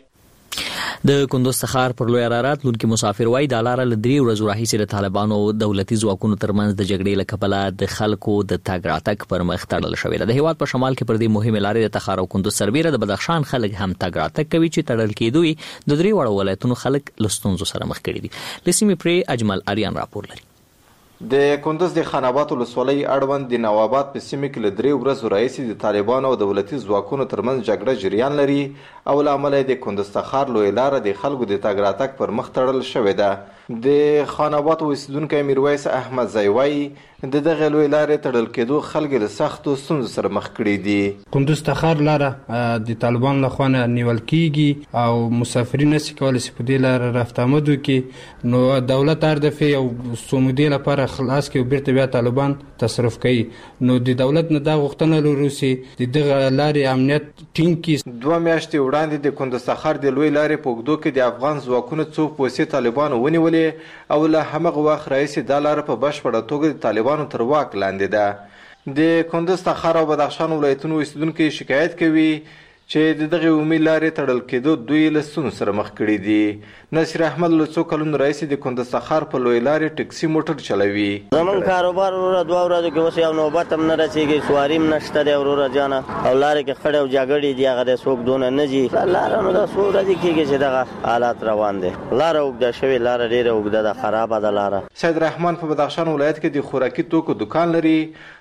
د کندوز څخه پر لوی رارات لونکي مسافر وای د لاره ل درې ورځې راهیسې د طالبانو دولتي ځواکونو ترمنځ د جګړې له کبله د خلکو د تګ راتګ پر مخ تړل شوې ده. د هیواد په شمال کې پر دې مهمه لارې د تخار او کندوز سربیره د بدخشان خلک هم تګ راتګ کوي چې تړل کېدوي د درې وړو ولایتونو خلک له ستونزو سره مخ کړي دي. لسیمې پرې اجمل اریان راپور لري. د کندوز د خان آباد ولسوالۍ اړوند د نواباد په سیمه کې له درې ورځو راهیسې د طالبانو او دولتي ځواکونو ترمنځ جګړه جریان لري او له امله د کندوز تخار لوی لاره د خلکو د تګ راتګ پر مخ تړل شوې ده. د خان آباد اوسیدونکی میرویس احمد زایوای د دغه لوی لارې تړل کېدو خلک له سختو ستونزو سره مخ کړي دي. کندوز تخار لاره د طالبان لخوا نیول کیږي او مسافرین نشي کولی چې په دې لاره رفت آمد وکړي، نو دولت هر دفعه یو څو مودې لپاره خلاص کړي او بیرته بیا طالبان تصرف کوي. نو د دولت نه دا غوښتنه لرو چې د دغه لارې امنیت ټینګ کړي. دوه میاشتې وړاندې د کندوز تخار د لوی لارې په اوږدو کې د افغان ځواکونو څو پوستې طالبانو ونیولې او له همغه وخت راهیسې دا لاره په بشپړه توګه د طالبانو تر واک لاندې ده. د کندوز تخار او بدخشان ولایتونو اوسیدونکي شکایت کوي چې د دغه عمومي لارې تړل کېدو دوی له ستونزو سره مخ کړي دي. نصیر احمد له څو کلونو راهیسې د کندوز تخار په لوی لارې ټکسي موټر چلوي. زمونږ کاروبار وروره دوه ورځو کې اوس یو نوبت هم نه رسېږي، سواري هم نشته دی وروره جانه، او لارې کې خړې او جګړې دي، هغه دی څوک دونه نه ځي. لاره نو دا څو ورځې کېږي چې دغه حالات روان دي. لاره اوږده شوې، لاره ډېره اوږده ده، خرابه ده لاره. سید رحمان په بدخشان ولایت کې د خوراکي توکو دکان لري.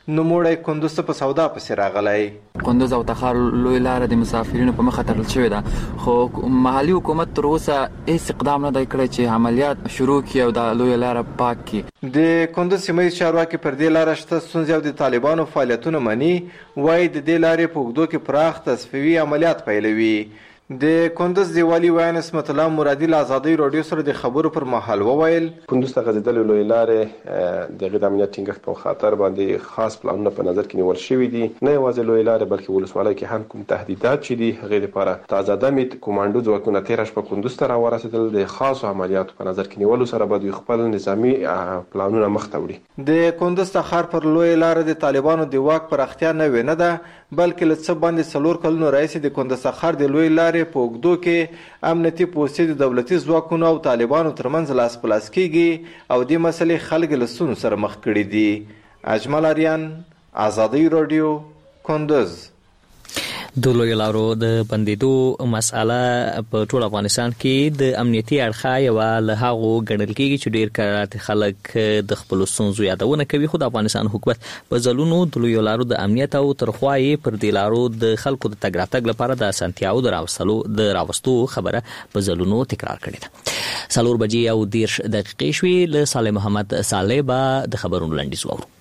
نوموړی کندوز په سودا پسې راغلی. کندوز او تخار لوی لار د مسافرینو په مخه تړل شوې ده، خو محلي حکومت تر اوسه هیڅ اقدام نه دی کړی چې عملیات شروع کړي او د لوی لار پاک کړي. د کندوز سیمه ییز چارواکي پر دې لار شته ستونزې او د طالبانو فعالیتونه مني، وایي د دې لارې په اوږدو کې پراخ تصفیوي عملیات پیلوي. د کندوز دی والی ویان اسمت الله مرادي له ازادۍ راډیو سره د خبرو پر مهال وویل کندوز ته غځېدلې لویې لارې د هغې د امنیت ټینګښت په خاطر باندې خاص پلانونه په نظر کې نیول شوي دي. نه یوازې لویې لارې بلکې ولسوالۍ کې هم کوم تهدیدات چې دي هغې دپاره تازه دمې کومانډو ځواکونه تېره شپه کندوز ته راورسېدل. د خاصو عملیاتو په نظر کې نیولو سره به دوی خپل نظامي پلانونه مخته وړي. د کندوز تخار پر لویې لاره د طالبانو د واک پراختیا نوې نه ده، بلکې له څه باندې څلور کلونو راهیسې د کندوز تخار د لویې لارې په اوږدو کې امنیتي پوستې د دولتي ځواکونو او طالبانو ترمنځ لاس په لاس کېږي او دې مسلې خلک له ستونزو سره مخ کړي دي. اجمل اریان، ازادۍ راډیو، کندوز. د لویو لارو د بندیدو مسأله په ټول افغانستان کې د امنیتي اړخه یوه له هغو ګڼل کېږي چې ډېر کرات خلک د خپلو ستونزو یادونه کوي، خو د افغانستان حکومت په ځلونو د لویو لارو د امنیت او ترخوا یې پر دې لارو د خلکو د تګ راتګ لپاره د اسانتیاو د راوستلو د راوستو خبره په ځلونو تکرار کړې ده. څلور بجې او دېرش دقیقې شوې. له صالح محمد صالح به د خبرونو لنډیز واورو.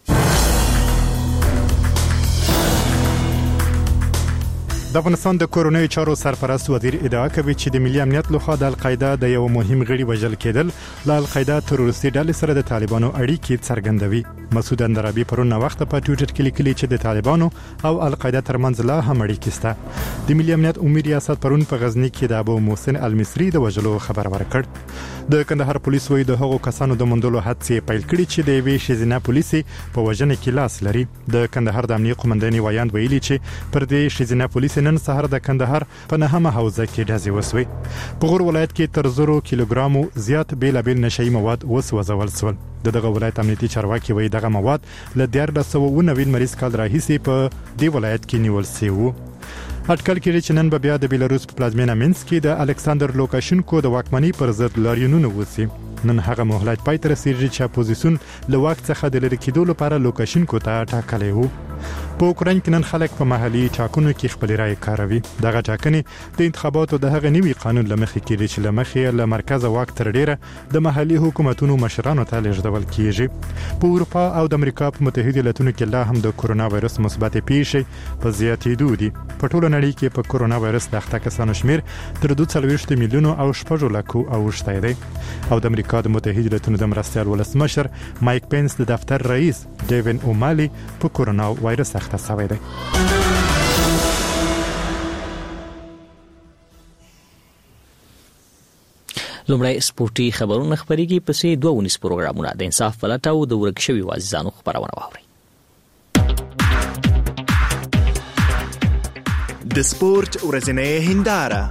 د افغانستان د کورونوي چارو سرپرست وزیر ادعا کوي چې د ملي امنیت لخوا د القاعده د یو مهم غړي وژل کېدل له القاعده تروریستي ډلې سره د طالبانو اړیکې څرګندوي. مسعود اندرابي پرون وخت په ټویټر کې لیکلي چې د طالبانو او القاعده ترمنځ لا هم اړیکې شته. د ملي امنیت عمومي ریاست پرون په غزنی کې د ابو محسن المصری د وژلو خبر ورکړ. د کندهار پولیس وایي د هغو کسانو د موندلو هڅې پیل کړي چې د یوې ښځینه پولیسي په وژنه کې لاس لري. د کندهار د امنیت قومندانۍ وایاند ویلي چې پر دې ښځینه پولیس نن سهار د کندهار په نهمه حوزه کې ډزې وسوې. په غور ولایت کې تر زرو کیلوګرامو زیات بیلابیل نشئی مواد وسوځول شول. د دغه ولایت امنیتي چارواکي وایي دغه مواد له دیارلس سوه اووه نوي لمریز کال راهیسې په دې ولایت کې نیول شوي وو. اټکل کېږي چې نن به بیا د بیلاروس په پلازمینه مینسک کې د الکساندر لوکاشینکو د واکمنۍ پر ضد لاریونونه وشي. نن هغه مهلت پای ته رسیږي چې اپوزیسیون له واک څخه د لرې کېدو لپاره لوکاشینکو ته ټاکلی وو. په اوکراین کې نن خلک په محلي ټاکنو کې خپل رائے کاروي. دغه ټاکنې د انتخاباتو د هغه نوي قانون لمخې کېږي چې لمخې له مرکز واک تر ډیره د محلي حکومتونو مشرانو ته لیږدول کېږي. په اروپا او د امریکا په متحده ایالتونو کې لا هم د کورونا وایرس مثبت پیښې په زیاتېدو دي. په ټوله نړۍ کې په کورونا وایرس د اخته کسانو شمیر تر دوه څلوېښت میلیونو او شپږ لکو اوښتی دی. او د امریکا د متحده ایالتونو د مرستیال ولسمشر مایک پینس د دفتر رئیس ډیوین اومالي په کورونا وایرس اخته شوی دی. لومړی سپورتي خبرونه خبرېږي، پسې دوه ونیس پروګرامونه د انصاف پلټه او د ورک شوي عزیزانو خبرونه واورئ. د سپورت ورځنۍ هنداره.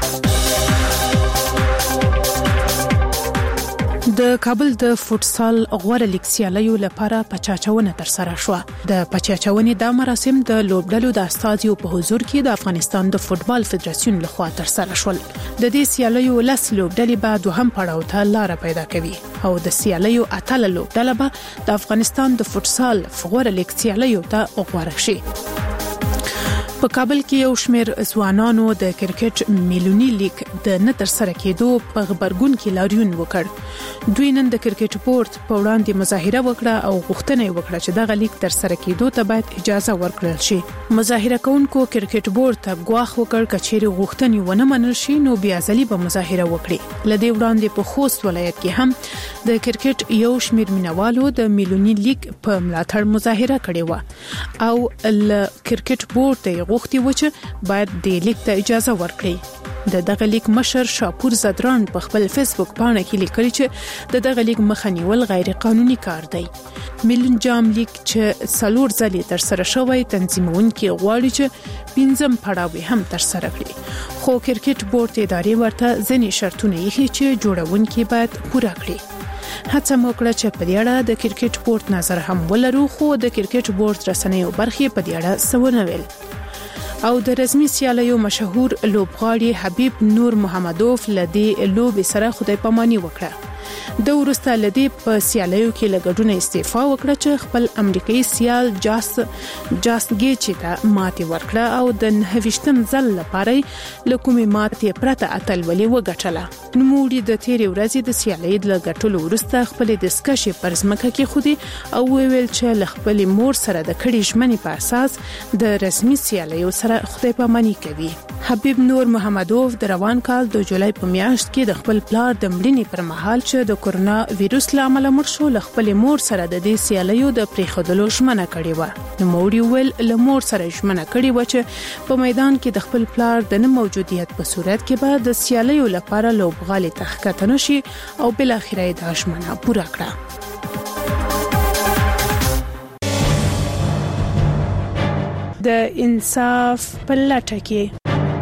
د کابل د فوتسال غوړه لیګ سیالیو لپاره پچاچونه تر سره شو. د پچاچونې د مراسم د لوبډلو د استادیو په حضور کې د افغانستان د فوتبال فدراسیون لخوا تر سره شول. د دې سیالیو لس لوبډلې به دوهم پړاو ته لار پیدا کوي او د سیالیو اتل لوبډله به د افغانستان د فوتسال غوړه لیګ سیالیو ته وغوړه شي. په کابل کې یو شمېر ځوانانو د کرکټ میلونی لیګ د نه تر سره کېدو په خبرګون کې لاریون وکړ. دوی نن د کرکټ بورډ په وړاندې مظاهره وکړه او غوښتنه یې وکړه چې دغه لیګ تر سره کېدو ته باید اجازه ورکړل شي. مظاهره کوونکو کرکټ بورډ ته ګواښ وکړ چې چیرې غوښتنې ونه منل شي نو بیا ځلې به مظاهره وکړي. لدې وړاندې په خوست ولایت کې هم د کرکټ یو شمېر مینوالو د میلونی لیګ په ملاتړ مظاهره کړې و او ل کرکټ بورډ ته غوښتي و چې باید د لیګ ته اجازه ورکړي. د دغه لیګ مشر شاپور زدران په خپل فیسبوک پاڼه کې لیکلي چې د دغه لیګ مخه نیول غیر قانوني کار دی. میلون جام لیګ چې څلور ځلې تر سره شوی تنظیمونکي غواړي چې پنځم پړاو هم تر سره کړي، خو کرکټ بورډ ادارې ورته ځینې شرطونه یې چې جوړونکي باید پوره کړي. هڅه وکړه چې په دې اړه د کرکټ بورډ نظر هم ولرو، خو د کرکټ بورډ رسنیو برخې په دې اړه څه ونه ویل. او د رسمي سیالیو مشهور لوبغاړي حبیب نور محمدوف لدی لوب سره خدای پاماني وکړه. د ورسته لدی په سیالیو کې لګډونه استعفا وکړه چې خپل امریکایي سیال جاس جاس گیچ ته ماتي ورکړه او د نهویشتم ځل لپاره له کومې ماتي پرته اتلولي وګټله. نوموړي د تیرې ورځې د سیالۍ د لګټلو ورسته خپل دسکشي پر ځمکه کې خودي او ویل چې ل خپل مور سره د کړي ژمنې په اساس د رسمي سیالیو سره خدای پاماني کوي. حبیب نور محمدوف د روان کال د جولای په میاشت کې د خپل پلار د مړینې پر مهال چې د کورونا وایروس لامل مړ شو ل خپل مور سره د دې سیالیو د پریښودلو ژمنه کړې و. نوموړي ویل ل مور سره ژمنه کړې و چې په میدان کې د خپل پلار د نه موجودیت په صورت کې به د سیالیو لپاره لوبغالي تخکته نشي او بل اخیری د ژمنه پوره کړه. د انصاف په لټه کې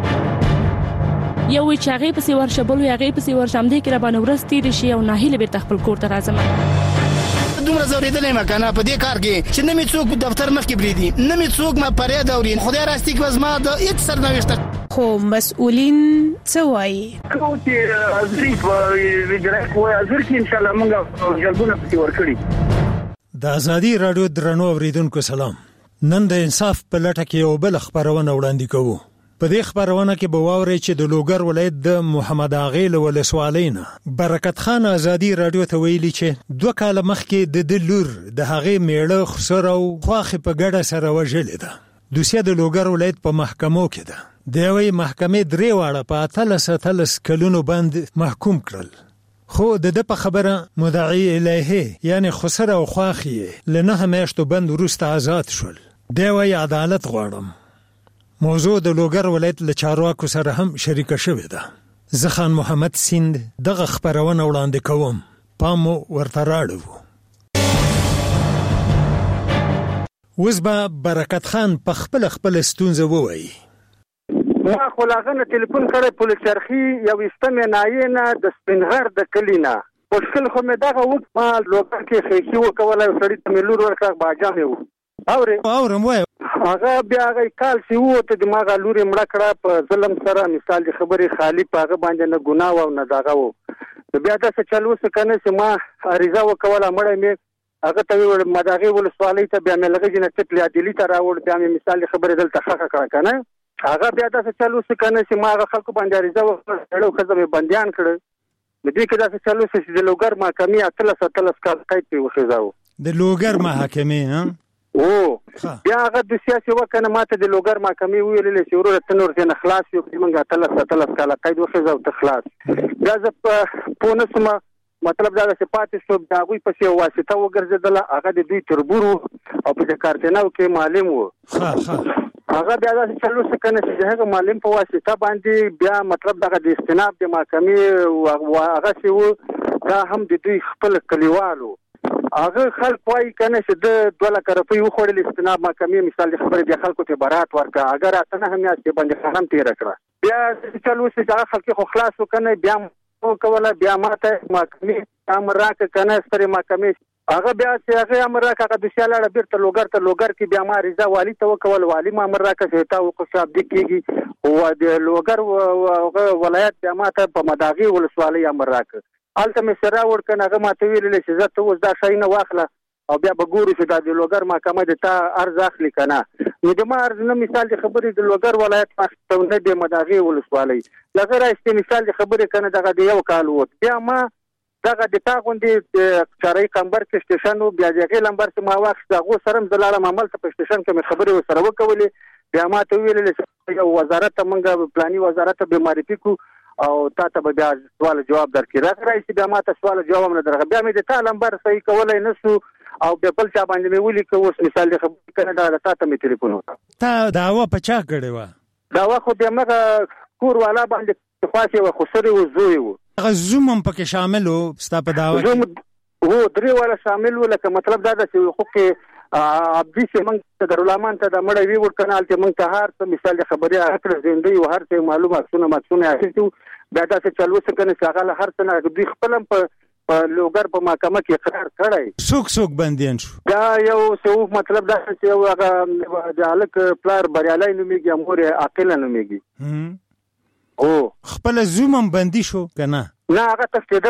یو چې هغه په سیور شبل یو هغه په سیور شم دې کې را باندې ورستې رشي او ناهیله به خپل کور ته راځم. دومره زوریدلې مکنه په دې کار کې چې نمی څوک دفتر مخ کې بریدي نمی څوک ما پرې دورین خدای راستي کې وزما د هیڅ سرنوشت خو مسؤلین څه وایي خو چې ازري په ویجرای کوی ازر کې ان شاء الله موږ جلبونه پتی ورکړي. د ازادي رادیو درنو اوریدونکو سلام. نن د انصاف په لټه کې یو بل خبرونه وړاندې کوو. په دې خبرونه کې به واوري چې د لوګر ولایت د محمد اغیل ولسوالینا برکت خان ازادي رادیو ته ویلي چې دوه کال مخکې د د لور د هغه میړه خسر او خواخې په ګډه سره وژلې ده. دوسیه د لوګر ولایت په محکمو کې ده. د وی محکمې درې واړه په اتلس اتلس کلونو باندې محکوم کړل. خو د د په خبره مدعی الیه یعنی خسر او خواخې لنه میاشتو بند وروسته آزاد شول. دی وی عدالت غواړم. موضوع د لوګر ولایت له چارواکو سره هم شریکه شوې ده. زه خان محمد سیند دغه خبرونه وړاندې کوم. پام ورته راړو. اوس به برکت خان په خپل خپل ستونزه ووایي. ما خو لاغنه ټلیفون کړی پولیس چرخي یو استمه ناینه د سپینغر د کلینا مشکل خو مې دغه وخت ما لوګر کې خېخي وکوله سړی ته ملور ورکړ باجامه و اوري اورم وای هغه بیا هغه کال سی وو ته دماغه لوري مړه کړه په ظلم سره مثال د خبرې خالی پاغه باندې نه ګناه و نه داغه و بیا دا څه چلو څه کنه چې ما اړیزه وکوله مړه مې هغه ته ویل مداغي ول سوالي ته بیا مې لږه جنه تپلی عدالت ته راوړ بیا مې مثال د خبرې دلته خخه کړه کنه هغه بیا دا څه چلو څه کنه چې ما هغه خلکو باندې اړیزه وکړه خزه مې بنديان کړ د دې کې دا څه چلو چې د لوګر محکمې اتلس اتلس کال قید په وخزاو د لوګر محکمې ها او بیا هغه د سیاسي وکنه ماته د لوګر محکمې ویلې چې ورور تنور ته خلاص یو موږ اتلس اتلس کال قید وخزاو ته خلاص دا ز په نسمه مطلب دا چې پاتې شو دا غوي په سی واسطه وګرځیدله هغه د دوی تربورو او په کارتناو کې معلم وو ها ها هغه بیا دا چلو سکنه چې هغه معلم په واسطه باندې بیا مطلب دغه د استناب د محکمې او هغه سی وو دا هم د دوی خپل کلیوالو هغه خلک وایي کنه چې د دوله کرپي وخوړل استناب محکمې مثال د خبرې د خلکو ته برات ورکا اگر اتنه هم یې باندې خرم تیر کړه بیا چلو چې هغه خلک خو خلاص وکنه بیا کوله بیا ماته محکمې امر راک کنه ستري محکمې هغه بیا چې هغه امر راک هغه د سیاله بیرته لوګر ته لوګر کې بیا ما رضا والی ته وکول والی ما امر راک چې تا وقصاب دي کېږي او د لوګر ولایت بیا ماته په مداغي ولسوالۍ امر راک الته مې سره ور کنه هغه ماته ویل چې زه ته اوس دا شي نه واخله او بیا به ګورو چې د لوګر محکمه د تا ارز اخلي کنه نو د ما ارز نه مثال د خبرې د لوګر ولایت پښتون د مداغي ولسوالۍ لغه راځي مثال د خبرې کنه دغه د یو کال وو بیا ما دغه د تا غوندې چاري کمبر کې سټیشن بیا دغه لمبر ته ما واخ دغه سرم دلاله عمل ته په سټیشن کې مې خبرې وسره وکولې بیا ما ته ویل چې وزارت منګه پلاني وزارت به معرفي کو او تا ته بیا سوال جواب درکې راځي بیا ما ته سوال جواب نه درغه بیا مې د تا لمبر صحیح کولای نسو او په بل چا باندې مې ولي که اوس مثال د خبرې کنه دا تا ته مې ټلیفون وکړ تا داوا په چا کړې و داوا خو بیا مګه کور والا باندې خاصه و خسرې و زوی و هغه زوم هم پکې شامل وو ستا په داوا زوم وو درې والا شامل و لکه مطلب دا چې خو کې عبدي چې موږ د رلامان ته د مړی وی ور کنال ته موږ ته هر څه مثال د خبرې اکر زندګي او هر څه معلومات څونه مڅونه اخیستو دا تاسو چلو څه کنه چې هغه هر څه نه دوی خپلم په په لوګر په محکمه کې اقرار کړی څوک څوک بندیان شو دا یو څه مطلب دا چې هغه د الک پلار بریالای نوميږي امور عاقل نوميږي او خپل زومم بندي شو کنه نه هغه تفصیلای وو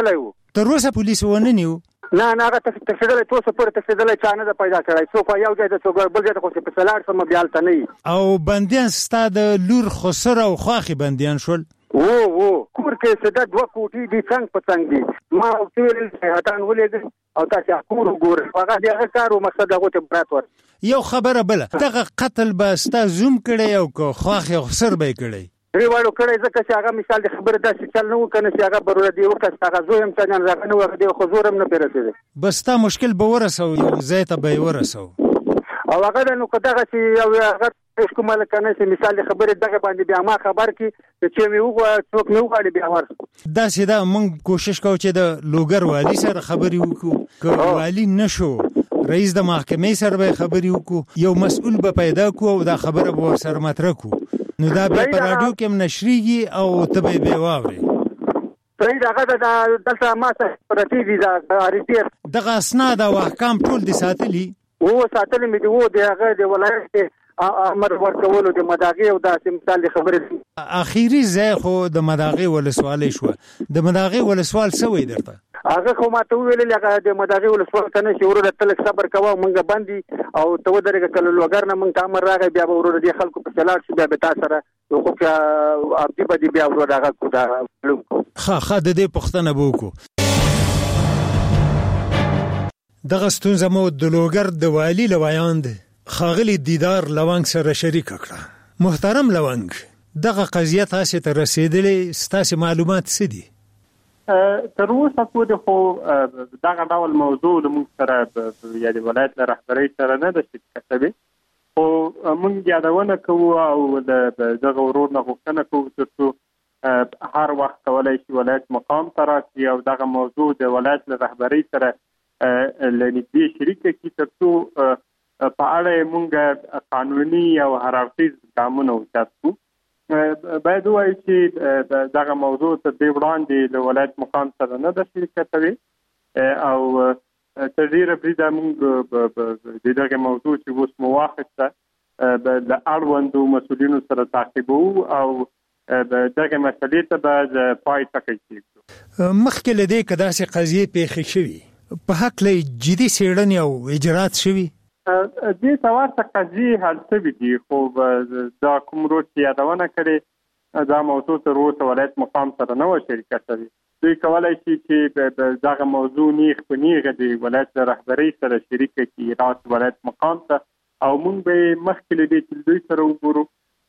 تر اوسه پولیس ونه نیو؟ نه نه هغه تفصیلي توسه پر تفصیلي چانه ده پیدا کړای څو په یو ځای د څو بل ځای ته خو په سلاړ سم بیال ته نه او بندیان ستاد لور خسر او خواخي بندیان شول وو وو کور کې څه د دوه کوټي دي څنګه په څنګه دي ما او تل هتان ولې او تاسو کور ګور هغه دغه کارو مقصد هغه ته برات ور یو خبره بل دغه قتل به ستا زوم کړي او کو خواخي خسر به کړي ریوالو کړي ځکه چې هغه مثال د خبره داسې چل نه وکنه چې هغه برور دی وکړه هغه زویم څنګه راغنه وغه دی خو زورم نه پیرسي بس تا مشکل به ورسو یو ځای ته به ورسو او هغه نو کداغه چې یو هغه کومه کنه چې مثال د خبره دغه باندې بیا ما خبر کی چې مې وګ څوک مې وګاړي بیا ور دا سیده مونږ کوشش کوو چې د لوګر والی سره خبري وکړو که والی نشو رئیس د محکمې سره به خبري وکړو یو مسؤل به پیدا کو او دا خبره به سره مطرح کو نو دا به په رادیو کې نشریږي او ته به به واوري صحیح دغه د دلته ما ته پرتی دي دا ریټیر دغه اسناد او احکام ټول دي ساتلي وو ساتلي مې دی وو د هغه د ولایت امر ورکولو د مداغي او د مثال خبره اخیری ځای خو د مداغي ولسوالۍ شو د مداغي ولسوال سوي درته هغه خو ما ته ویل لکه د مداغي ولسوال کنه چې ورور تلک صبر کوه مونږ باندې او ته ودرګه کله لوګر نه مونږ امر راغی بیا ورور دي خلکو په چلاړ شو بیا به تاسو سره خو چې ابدي بدی بیا ورور هغه کو دا خا خا د دې پښتنه بوکو دغه ستونزه مو د لوګر د والی لویاند خاغلی دیدار لونګ سره شریک کړه محترم لونګ دغه قضیه تاسو ته رسیدلې ستاسو معلومات څه دي تر اوسه پورې خو دغه ډول موضوع موږ سره یا د ولایت له رهبرۍ سره نه ده شریکه شوې خو موږ یادونه کوو او دغه ورور نه غوښتنه کوو چې هر وخت کولی شي ولایت مقام ته راشي او دغه موضوع د ولایت له رهبرۍ سره له نږدې شریکه کړي تر څو په اړه موږ قانوني او هر اړخیز ګامونه واخلو باید وایي چې دغه موضوع ته د وړاندې له ولایت مقام سره نه ده شریکه شوې او تر ډیره بریده موږ د دغه موضوع چې اوس مو واخیسته د اړوندو مسؤلینو سره تعقیبوو او دغه مسلې ته به پای ټکی کېږدو مخکې له دې که داسې قضیې پیښې شوي په هکله جدي څېړنې او اجرات شوي دې ته ورته قضیې حل شوي دي خو دا کوم روز چې یادونه کړې دا موضوع تر اوسه ولایت مقام سره نه وه شریکه شوې دوی کولی شي چې دغه موضوع نیغ په نیغه د ولایت له رهبرۍ سره شریکه کړي راشي ولایت مقام ته او موږ به مخکې له دې چې دوی سره وګورو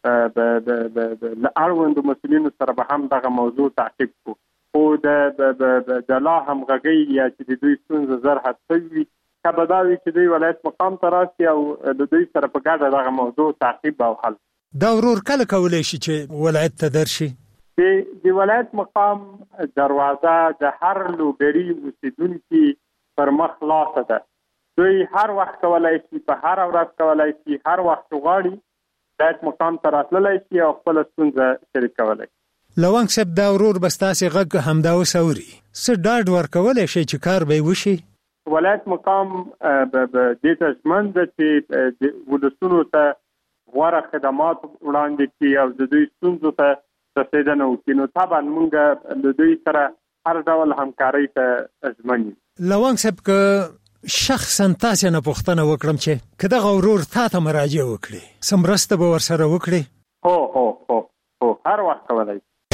له اړوندو مسؤلینو سره به هم دغه موضوع تعقیب کړو خو د لا همغږۍ یا چې د دوی ستونزه زر حل شوي وي که به دا وي چې دوی ولایت مقام ته راشي او د دوی سره په ګډه دغه موضوع تعقیب او حل دا ورور کله کولی شي چې ولایت ته درشي د ولایت مقام دروازه د هر لوګري اوسیدونکي پر مخ خلاصه ده دوی هر وخت کولی شي په هر ورځ کولی شي هر وخت غواړي ولایت مقام ته راتللی شي او خپله ستونزه شریکولی لونګ صاحب دا ورور به ستاسې غږ همدا اوس اوري څه ډاډ ورکولی شي چې کار به یې وشي ولایت مقام دې ته ژمن ده چې ولسونو ته غوره خدمات وړاندې کړي او د دوی ستونزو ته رسېدنه وکړي نو طبعا موږ له دوی سره هر ډول همکارۍ ته ژمن یو لونګ صاحب که شخصا تاسې نه پوښتنه وکړم چې که دغه ورور تا ته مراجعه وکړي څه مرسته به ورسره وکړي هو هو هو هو هر وخت کولی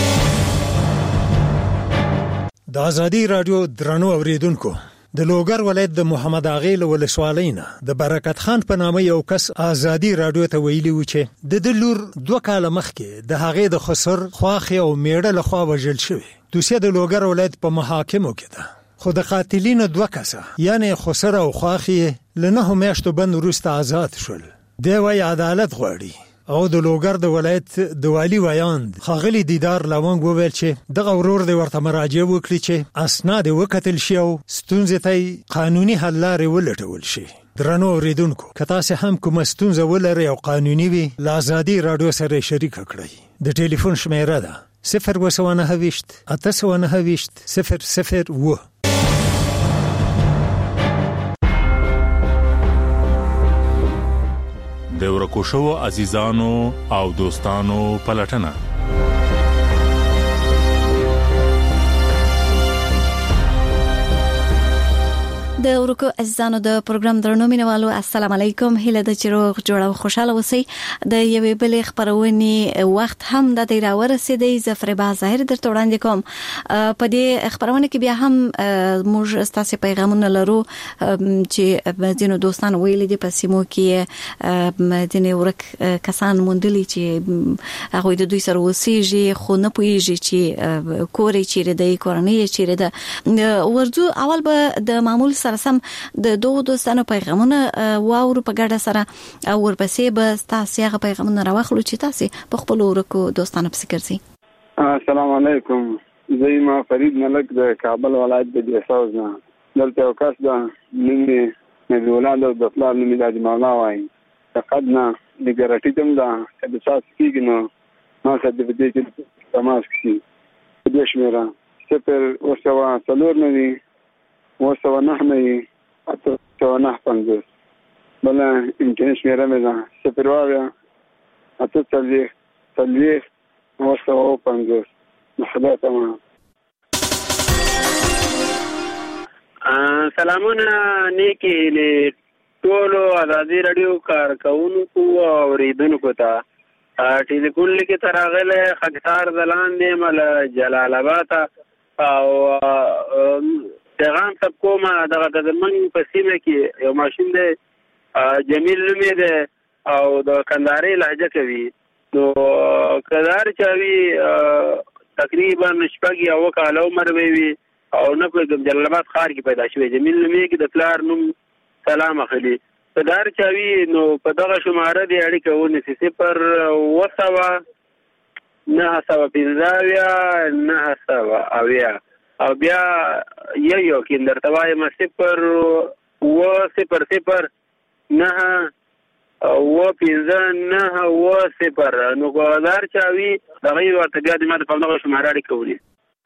د ازادي راډیو درنو اوریدونکو د لوګر ولایت د محمد اغې له ولسوالۍ نه د برکت خان په نامه یو کس ازادي راډیو ته ویلي و چې د د لور دوه کاله مخکې د هغې د خسر خواخې او میړه لخوا وژل شوی دوسیه د لوګر ولایت په محاکمو کې ده خو د قاتلینو دوه کسه یعنی خسر او خواخې له نهو میاشتو بند وروسته آزاد شول دی وایي عدالت غواړي او د لوګر د ولایت د والی ویاند خاغلی دیدار لونګ وویل چې دغه ورور د ورته مراجعه وکړي چې اسناد وکتل شي او ستونزې ته قانوني حل لارې ولټول شي درنو اوریدونکو که تاسو هم کومه ستونزه ولرئ او قانوني وي له ازادي راډیو سره شریک کړئ د ټلیفون شمیره ده صفر اوه نهه ویشت اته سوه نهه ویشت صفر صفر اوه د ورکو شوو عزیزانو او دوستانو پلټنه د ورکو عزیزانو د پروګرام درنو مینوالو السلام علیکم، هله د چروغ جوړو خوشاله اوسئ. د یوې بلې خبرونې وخت هم د دې راورسېدی. ظفر با ظاهر درته وړاندې کوم. په دې خبرونه کې بیا هم موږ ستاسو پیغامونه لرو چې ځینو دوستان ویلي دي په سیمو کې ځینې ورک کسان موندلي چې هغه د دوی سره اوسېږي خو نه پوهېږي چې کور یې چیرې دی، کورنۍ یې چیرې ده. ورځو اول به د معمول سره سم د دوه دوستانو پیغامونه واورو په ګډه سره او ورپسې به تاسو هغه پیغامونه راوخلو چې تاسو په خپل ورکو دوستانو پسې ګرځئ. السلام علیکم، زه ما فرید ملک د کابل ولایت د دیساوز نه. دلته یو کس ده نوم یې نبی ولاد او د پلار نوم یې حاجي مولا وایي. فقط نه د ګرټي هم ده چې د چا کېږي نو ما سره د دې چې تماس کړي په دې شمېره صفر اوه سوه څلور نوي اوه سوه نهه نوي اته سوه نهه پنځوس. بله امکاني شمېره مې ده صفر اووه اته څلوېښت څلوېښت اوه سوه اوه پنځوس. نو خدای ته مننه. سلامونه نیکې هیلې ټولو ازادي راډیو کارکوونکو او اورېدونکو ته. ټلیفون لیکې ته راغلی خاکسار ځلاندې یم له جلال آباده او پیغام سب کومه دغه د زمونږ په سیمه کې یو ماشین دی جمیل نوم یې دی او د کندهارۍ لهجه کوي. نو که د هر چا وي تقریبا شپږ یا اوه کاله عمر به وي او نه پوهېږم جلال آباد ښار کې پیدا شوی. جمیل نوم یې کې د پلار نوم سلام اخلي. که د هر چا وي نو په دغه شماره دې اړیکه ونیسي صفر اوه سوه نهه سوه پنځه اویا نهه سوه اویا او بیا یو یو کې درته وایم صفر اوه صفر صفر نهه اوه پنځه نهه اوه صفر. نو که د هر چا وي دغه یې ورته بیا د ما د په همدغه شماره اړیکه ونیسي.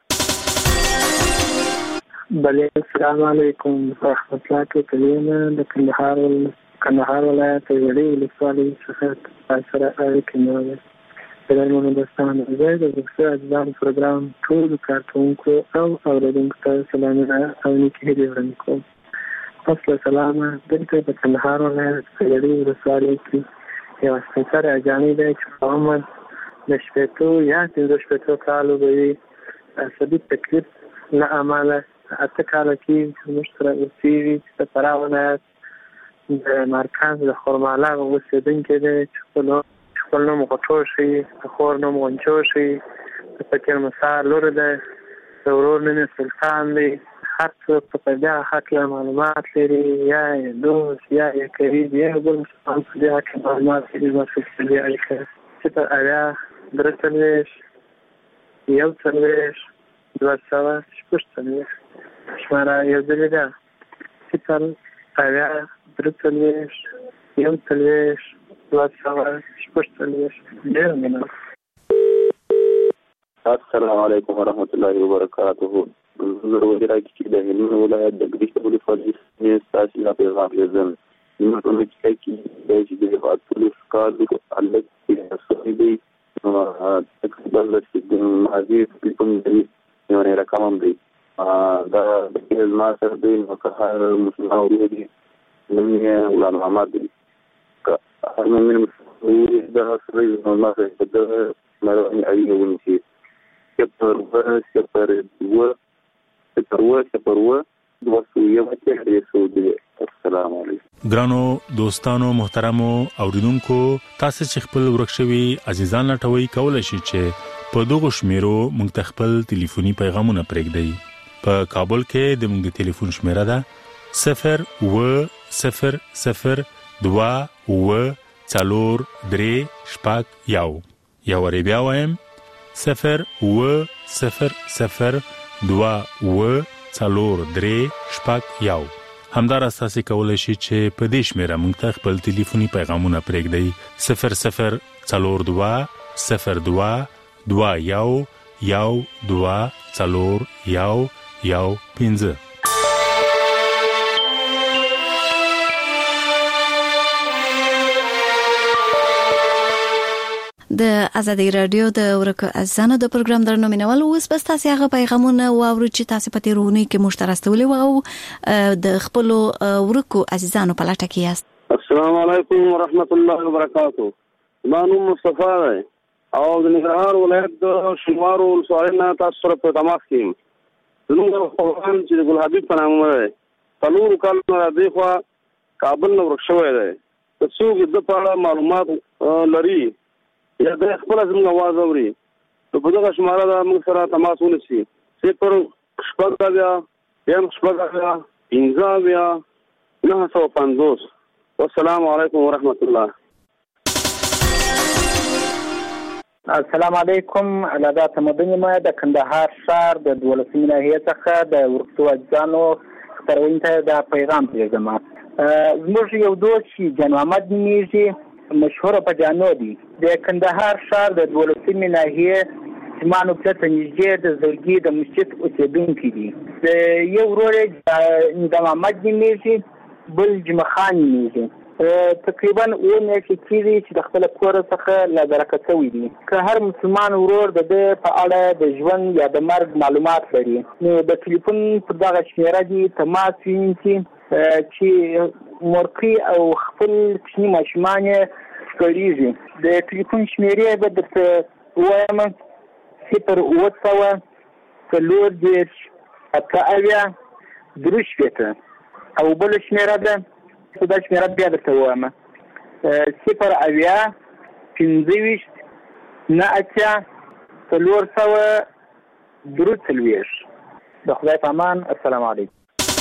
بله السلام علیکم رحمت الله کلیم د کندهار کندهار ولایت وړې ولسوالۍ څخه سره اړیکې نیولې. سلامونه دوستانو، زه د بکسر اجزام پروګرام ټولو کارکوونکو او اورېدونکو ته سلامونه او نیکې هیلې وړاندې کوم. فصل سلامه دلته په کندهار ولایت وړې ولسوالۍ کې یو سپېڅلی اجانۍ دی چې په عمر د شپېتو یا پنځه شپېتو کالو به وي. عصبي تکلیف له امله اته کاله کې زموږ سره اوسېږي چې د فراه ولایت د مرکز د خرمالغ اوسېدونکی دی چې خپل خپل نوم غټوشي، د خور نوم غنچوشي، د فقیر موسی لور دی، د ورور نوم سلطان دی. هر څوک په دې هکله معلومات لري یا یې دوست یا یې قریب یا بل مسلمان په دې هکله معلومات لري ورته په دې اړیکه صفر اویا درې څلوېښت یو څلوېښت دوه سوه شپږ څلوېښت. شماره یو ځلې ده صفر اویا درې څلوېښت یو څلوېښت دوه سوه شپږ څلوېښت. ډېره مننه. السلام علیکم ورحمت الله وبرکاته. زه وزیر کې د هلمند ولایت د ګریشت ولسوالۍ څخه ستاسو لا پیغام لیږم. زموږ په ملک کې د چې د پولیس کار د تعلق سره دی نو تقریبا د ماضي په کوم دی یو نه رقم هم دی دا د ما سره دی نو که هر مسلمان ورودي نوم یې غلام محمد دی. که هر مؤمن مسلمان د سره نو ما سره د مروي اړیکه ونیسي. صفر اوه صفر اوه صفر اوه صفر اوه دوه سوه یو اتیا سوه درې. السلام علیکم ګرانو دوستانو محترمو اوریدونکو، تاسو چې خپل ورک شوي عزیزان لټوي کولای شئ چې په دغه شمیرو موږ ته خپل ټلیفوني پیغامونه پرېږدئ. په کابل کې د موږ د ټلیفون شمیره ده صفر اوه صفر صفر دوه اوه څلور درې شپږ یو. یو وری بیا وایم صفر اوه صفر صفر دوه اوه څلور درې شپږ یو. همدار اساسي کولای شي چې په دې شمیره موږ ته خپل ټلیفوني پیغامونه پرېږدئ صفر صفر څلور دوه صفر دوه دوه یو یو دوه څلور یو یو پنځه. د ازادي رادیو د ورکو ازانه د پروګرام درنو مینوال اوس بس تاسو هغه پیغامونه واورو چې تاسو په تیرونی کې مشترکستولې او د خپل ورکو عزیزانو په لټه کې یاست. السلام علیکم ورحمت الله وبرکاته. مانو مصطفی او د ننګرهار ولایت د شینوارو ولسوالۍ نه تاسو سره په تماس کې یم. زموږ خپلوان چې د ګل حبیب په نامه دی څلورو کالونو راځي خوا کابل نه ورک شوی دی. که څوک د په اړه معلومات لري یا د خپل زموږ اواز اوري نو په دغه شماره دا موږ سره تماس ونیسي. صفر شپږ اویا یم شپږ اویا پنځه اویا نهه سوه پنځوس. والسلام علیکم ورحمت الله. السلام علیکم. علاده تمدن ما د کندهار ښار د دولسمې ناحیې څخه د ورکو اجزانو خپرونې ته د پیغام پرېږدم. زموږ یو دوست چې جان محمد نومیږي مشهوره په جانو دی د کندهار ښار د دولسمې ناحیې سیمانو پرته نږدې د زړګي د مسجد اوسېدونکی دی. د یو ورور یې د محمد نومیږي بل جمعه خان نومیږي. تقریبا اوه میاشتې کېږي چې د خپل کور څخه له درکه شوي دي. که هر مسلمان ورور د ده په اړه د ژوند یا د مرګ معلومات لري نو د ټلیفون پر دغه شمېره دي تماس ونیسي چې مورکۍ او خپل کوچني ماشومان یې ښکارېږي. د ټلیفون شمېرې به درته ووایم صفر اوه سوه څلور دېرش اته اویا درې شپېته او بله شمېره ده دا شمېره بیا درته ووایم صفر اویا پنځه ویشت نه اتیا څلور سوه درې څلوېښت. د خدای په امان. السلام علیکم.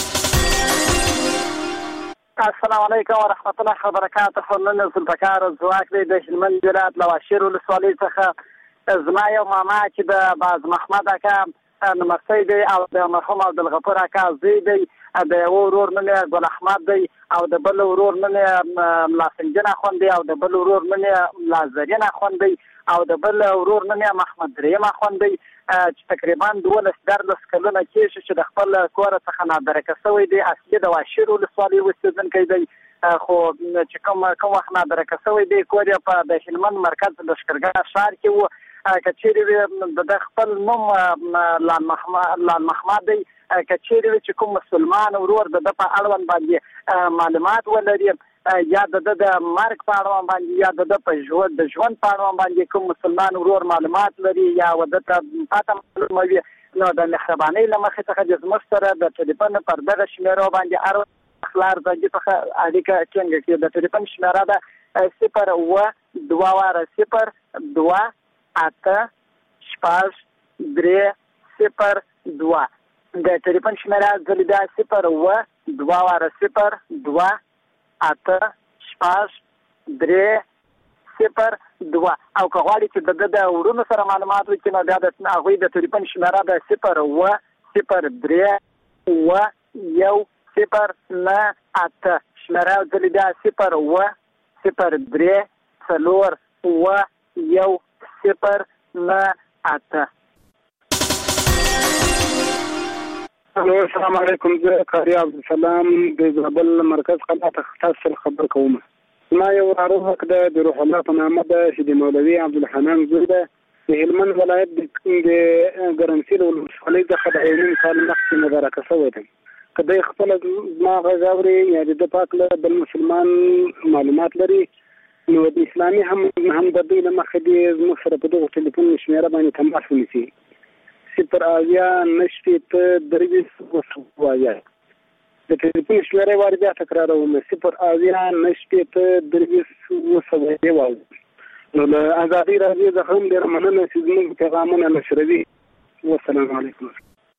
السلام علیکم ورحمت الله وبرکاته. نن ذوالفقار ځواک دی د هلمند ولایت له واشیر ولسوالۍ څخه. زما یو ماما چې د باز محمد اکا نمستی دی او د مرحوم عبدالغفور اکا زوی دی. د یو ورور نوم یې ګل احمد دی او د بل ورور نوم یې ملا سنجن اخوند دی او د بل ورور نوم یې ملا زرین اخوند دی او د بل ورور نوم یې محمد دریم اخوند دی چې تقریبا دولس دیارلس کلونه کېږي چې د خپل کور څخه نادرکه شوی دی. اصلي د واشیر ولسوالۍ اوسېدونکی دی خو چې کوم کوم وخت نادرکه شوی دی کور یې په د هلمند مرکز لښکرګاه ښار کې و. که چیرې د خپل نوم لال محمد لال محمد دی که چیرې چې کوم مسلمان ورور د ده په اړوند باندې معلومات ولري یا د ده د مرګ په اړوند باندې یا د ده په ژوند د ژوند په اړوند باندې کوم مسلمان ورور معلومات لري یا د ته پاته معلوموي نو د مهربانۍ له مخې څخه د زموږ سره د ټلیفون پر دغه شمېرو باندې اړوند خلار زنګي څخه اړیکه ټینګه کړي. د ټلیفون شمېره ده صفر اوه دوه واره صفر دوه اته شپږ درې صفر دوه. د ټلیفون شمېره ځلې بیا صفر اوه دوه واره صفر دوه اته شپږ درې صفر دوه. او که غواړي چې د ده د وروڼو سره معلومات وکړي نو بیا د هغوی د ټلیفون شمېره ده صفر اوه صفر درې اوه یو صفر نه اته. شمېره ځلې بیا صفر اوه صفر درې څلور اوه یو صفر نه اته. السلام علیکم. زه قاری عبدالسلام د زابل مرکز قلعه تاسو سره خبر کوم. ما یو وراره د روح الله په نامه ده چې د مولوي عبدالحنان زوی ده. د هلمند ولایت د ګرمسیر ولسوالۍ څخه د یو نیم کال مخکې مبارکه شوی ده. که دی خپله زما غږ اوري یا د ده پاک له بل مسلمان معلومات لري نو د اسلامي هم همدردۍ له مخې دې زموږ سره په دغو ټلیفون شمېره باندې تماس ونیسي. صفر اویا نه شپېته درې ویشت اوه سوه اویا. د ټلیفون شمېره یې وارې بیا تکراروم صفر اویا نه شپېته درې ویشت اوه سوه اویا. نو له ازادۍ راډیو څخه هم ډېره مننه چې زموږ پیغامونه نشروي. والسلام علیکم.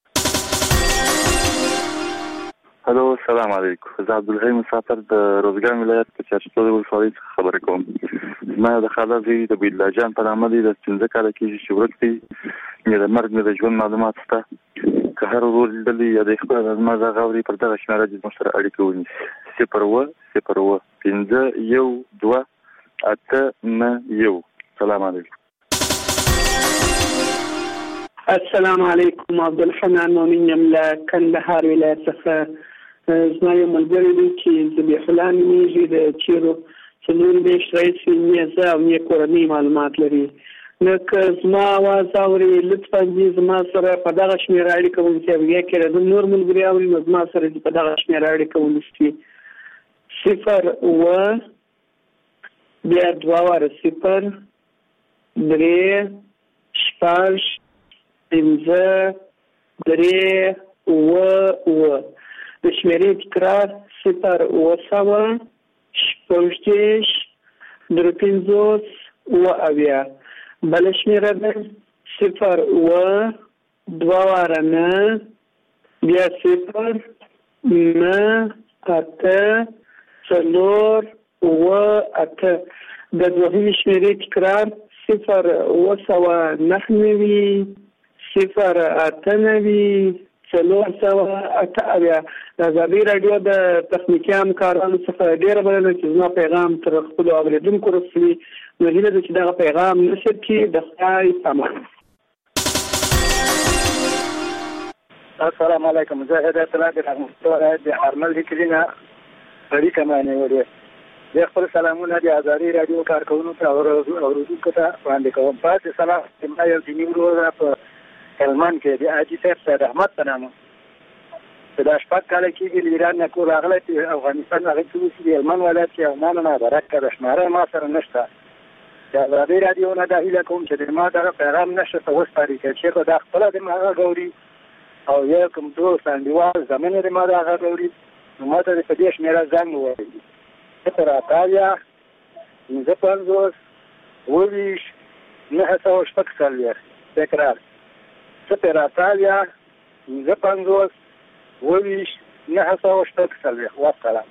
هلو السلام علیکم. زه عبدالحی مسافر د روزګان ولایت په چارسدورې ولسوالۍ څخه خبرې کوم. زما د خاله زوی د بیدلا جان په نامه دی. د پنځه کاله کېږي چې ورک دی. نه د مرګ نه د ژوند معلومات شته. که هر ورور لیدلی یا د خپل زما غږ اوري پر دغه شمېره دې زموږ سره اړیکه ونیسي. صفر اوه صفر اوه پنځه یو دوه اته نه یو. سلام علیکم. السلام علیکم. عبدالحنان مومن یم له کندهار ولایت څخه. زما یو ملګری دی چې ذبیح الله نومیږي د چیرو څلور میاشتې راهیسې نه زه او نه کورنۍ معلومات لري. نو که زما اواز اوري لطفا دې زما سره په دغه شمېره اړیکه ونیسي. بیا که د نور ملګري اوري نو زما سره دې په دغه شمېره اړیکه ونیسي. صفر اووه بیا دوه واره صفر درې شپږ پنځه درې اووه اووه. د شمېرې تکرار صفر اووه سوه شپږ دېرش درې پنځوس اووه اویا. بله شمېره ده صفر اووه دوه واره نه بیا صفر نه اته څلور اووه اته. د دوهمې شمېرې تکرار صفر اووه سوه نهه نوي صفر اته نوي څلور سوه اته اویا. د ازادي راډیو د تخنیکي همکارانو څخه ډېره مننه چې زما پیغام تر خپلو اورېدونکو رسوي. نو هیله ده چې دغه پیغام نشر کړي. د خدای پامان. السلام علیکم. زه هدایت الله د رحمتالله د هرمل لیکلینه اړیکه معنی وړي. د خپل سلامونه د ازادي راډیو کارکونکو ته او اورېدونکو ته وړاندې کوم. پاتې سلام ما یو دیني ورور په هلمند کې د حاجي صاحب سید احمد په نامه چې دا شپږ کاله کېږي له ایران نه کور راغلی چې افغانستان هغې کې اوسي د هلمند ولایت کې او ما نه برکه د شماره ما سره نشته. د ازادي راډیو نه دا هیله کوم چې د ما دغه پیغام نشر ته وسپاري که چېرته دا خپله د ما غږ اوري او یا کوم دوست انډیوال زمین د ما دا غږ اوري نو ما ته د په دې شمېره زنګ ووایي. صفر اتالیا پنځه پنځوس اووه ویشت نهه سوه شپږ څلوېښت. تکرار صفر اتالیا پنځه پنځوس اووه ویشت نهه سوه شپږ څلوېښت. والسلام.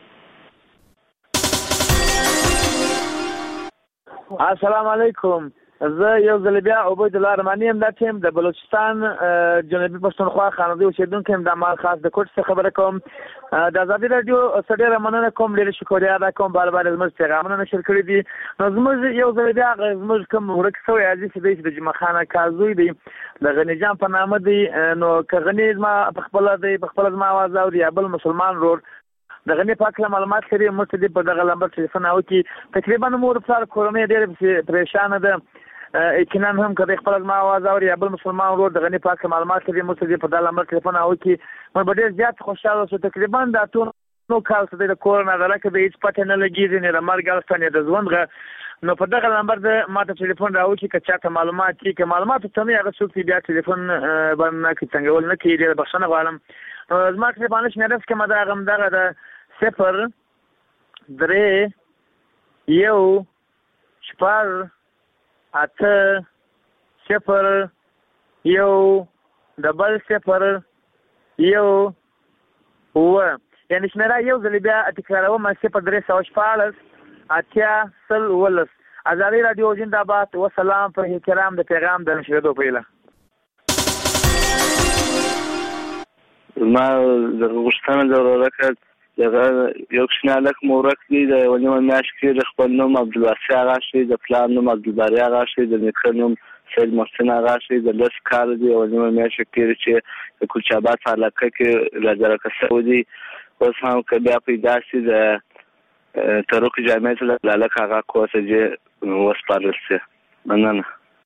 السلام علیکم. زه یو ځل بیا عبید الله رحماني یم. دا ټیم د بلوچستان جنوبي پښتونخوا خانادي اوسېدونکی یم. دا مال خاص د کوټ څخه خبره کوم. د ازادي راډیو څخه ډېره مننه کوم. ډېره شکریا ادا کوم. بار بار زموږ پیغامونه نشر کړي دي. نو زموږ یو ځل بیا زموږ کوم ورک شوی عزیز دی چې د جمعه خان کازوی دی د غني جان په نامه دی. نو که غني زما په خپله دی په خپله زما اواز اوري یا بل مسلمان رور د غني پاک له معلومات لري موږ ته دې په دغه لمبر ټلیفون وکړي. تقریبا مور پلار کورنۍ ډېره پریشانه ده. یقینا هم که د خپل زما اواز اوري یا بل مسلمان ورور د غني پاک معلومات لري موږ ته دې په دغه لمبر ټلیفون وکړي. موږ به ډېر زیات خوشحاله شو. تقریبا دا ټول نو کال څه د کور نه دله که د هېڅ پته نه لګېږي نه د مرګ اړخته نه د ژوند غه نو په دغه نمبر د ما ته ټلیفون راوکړي که چاته معلومات کړي. که معلومات ورته نه وي هغه څوک بیا ټلیفون به نه کوي څنګهول نه کوي. ډېره بخښنه غواړم. زما ټلیفون شمېره چې کومه ده هغه همدغه ده صفر درې یو شپږ اته صفر یو ډبل صفر یو اووه. یعنې شمېره یو ځلې بیا تکراروم صفر درې سوه شپاړس اتیا سل اوولس. ازادي راډیو زنده‌باد. وسلام. په احترام د پیغام د نشرېدو په هیله. زما د غوښتنه د ورورکه دغه یو کوچنی هلک مو ورک دی. د یوه نیمه میاشت کې د خپل نوم عبدالواسع اغا شي، د پلار نوم عبدالباري اغا شي، د نیکه نوم سید محسن اغا شي. د لس کاله دی یوه نیمه میاشت کې چې د کلچاباد په علاقه کې راجرکه شوی دی. اوس هم که بیا پیدا شي د تاروخي جامعې ته د هلک هغه کور ته چې وسپارل شي. مننه.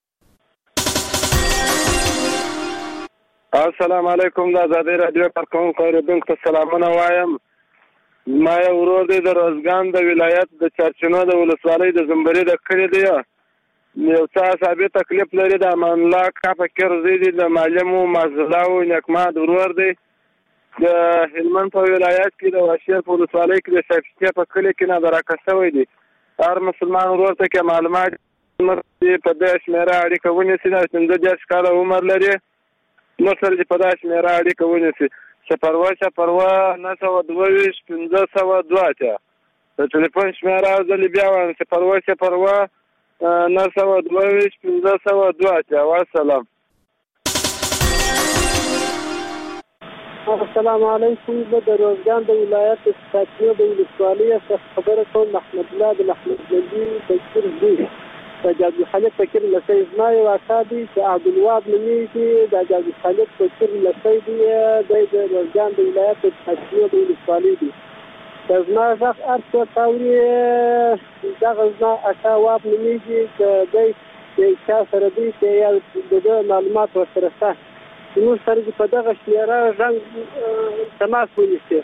السلام علیکم. د ازادي راډیو کارکونکو اورېدونکو ته سلامونه وایم. ما یو ورور دی د روزګان د ولایت د چارچینو د ولسوالۍ د زمبري د کلي دی. یو څه اعصابي تکلیف لري. د امان الله کا فکر زوی دی. د معلم و مازلا و نیکماد ورور دی. د هلمند په ولایت کې د واشیر په ولسوالۍ کې د شایفتیا په کلي کې نادراکه شوی دی. هر مسلمان ورور ته کې معلومات په دې شمېره اړیکه ونیسي. د پنځه دېرش کاله عمر لري. نو سره چې په دا شمېره اړیکه ونیسي. سپروه سپروه نه سوه دوه ویشت پنځه سوه دوه اتیا. د ټلیفون شمېره یو ځلې بیا وایم سپروه سپروه نه سوه دوه ویشت پنځه سوه دوه اتیا. والسلام. السلام علیکم. زه د روزګان د ولایت د چارچینو د ولسوالۍ څخه خبره کوم. محمد الله د محمدجلي فکر زوی د جابر خالد فکر لسی. زما یو اکا دی چې عبدالوهاب نومیږي. د جابر خالد فکر لسی دی. دی د روزګان د ولایت د چارچینو د ولسوالۍ دی. زما غږ هر څوک اوري دغه زما اکا واب نومېږي که دی د چا سره دی چې یا د ده معلومات ورسره شته زموږ سره دې په دغه شمېره رنګ تماس ونیسي.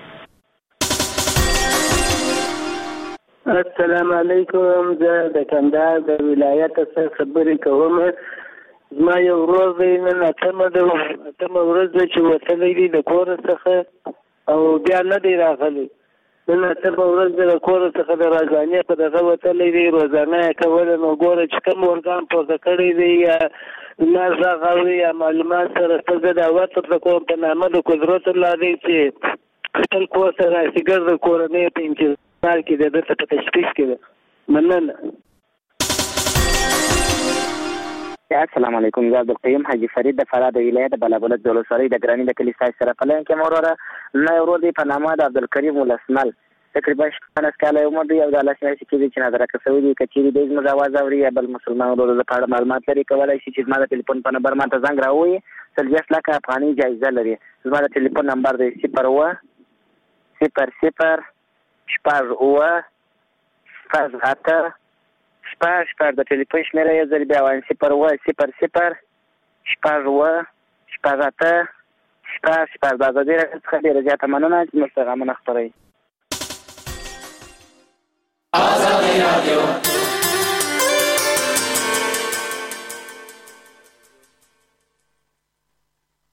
السلام علیکم. زه د کندهار د ولایت څخه خبرې کوم. زما یو ورور دی نن اتمه ده اتمه ورځ ده چې وتلی دی د کور څخه او بیا نه دی راغلی. نن اتمه ورځ ده د کور څخه د رازانې په دغه وتلی دی روزانه یې کوله نو ګوره چې کوم ارګان پورته کړی دی یا ما غږ اوري یا معلومات سره ته زه دعوت درته کوم په نامه د قدرت الله دی چې خپل کور سره راسي ګرځه کورنۍ په انتظار کې ده دلته په تشخیص کې ده. مننه. السلام علیکم. زه عبدالقیوم حاجي فرید د فراه د ولایت د بلابلد د ولسوالۍ د ګراني د کلي ستاسو سره په لاین کې وروره نه ورور دی په نامه د عبدالکریم ولسمل تقریبا شپږ کاله عمر دی او د الله شنه چې چې نظر کسوي دي کچېری د زموږ आवाज اوري یا بل مسلمان ورور د پاره معلومات لري کولای شي چې زما د ټلیفون په نمبر ماته زنګ راوړي سلجس لکه افغاني جایزه لري. زما د ټلیفون نمبر دی صفر اوه صفر صفر شپږ اوه شپږ اته شپږ شپږ د ټلیفون شمېره یې ځل بیا وایم صفر اوه صفر صفر شپږ اوه شپږ اته شپږ شپږ. د ازادي راډیو څخه ډېره زیاته مننه چې موږ ته غمونه خپروي. ازادي راډیو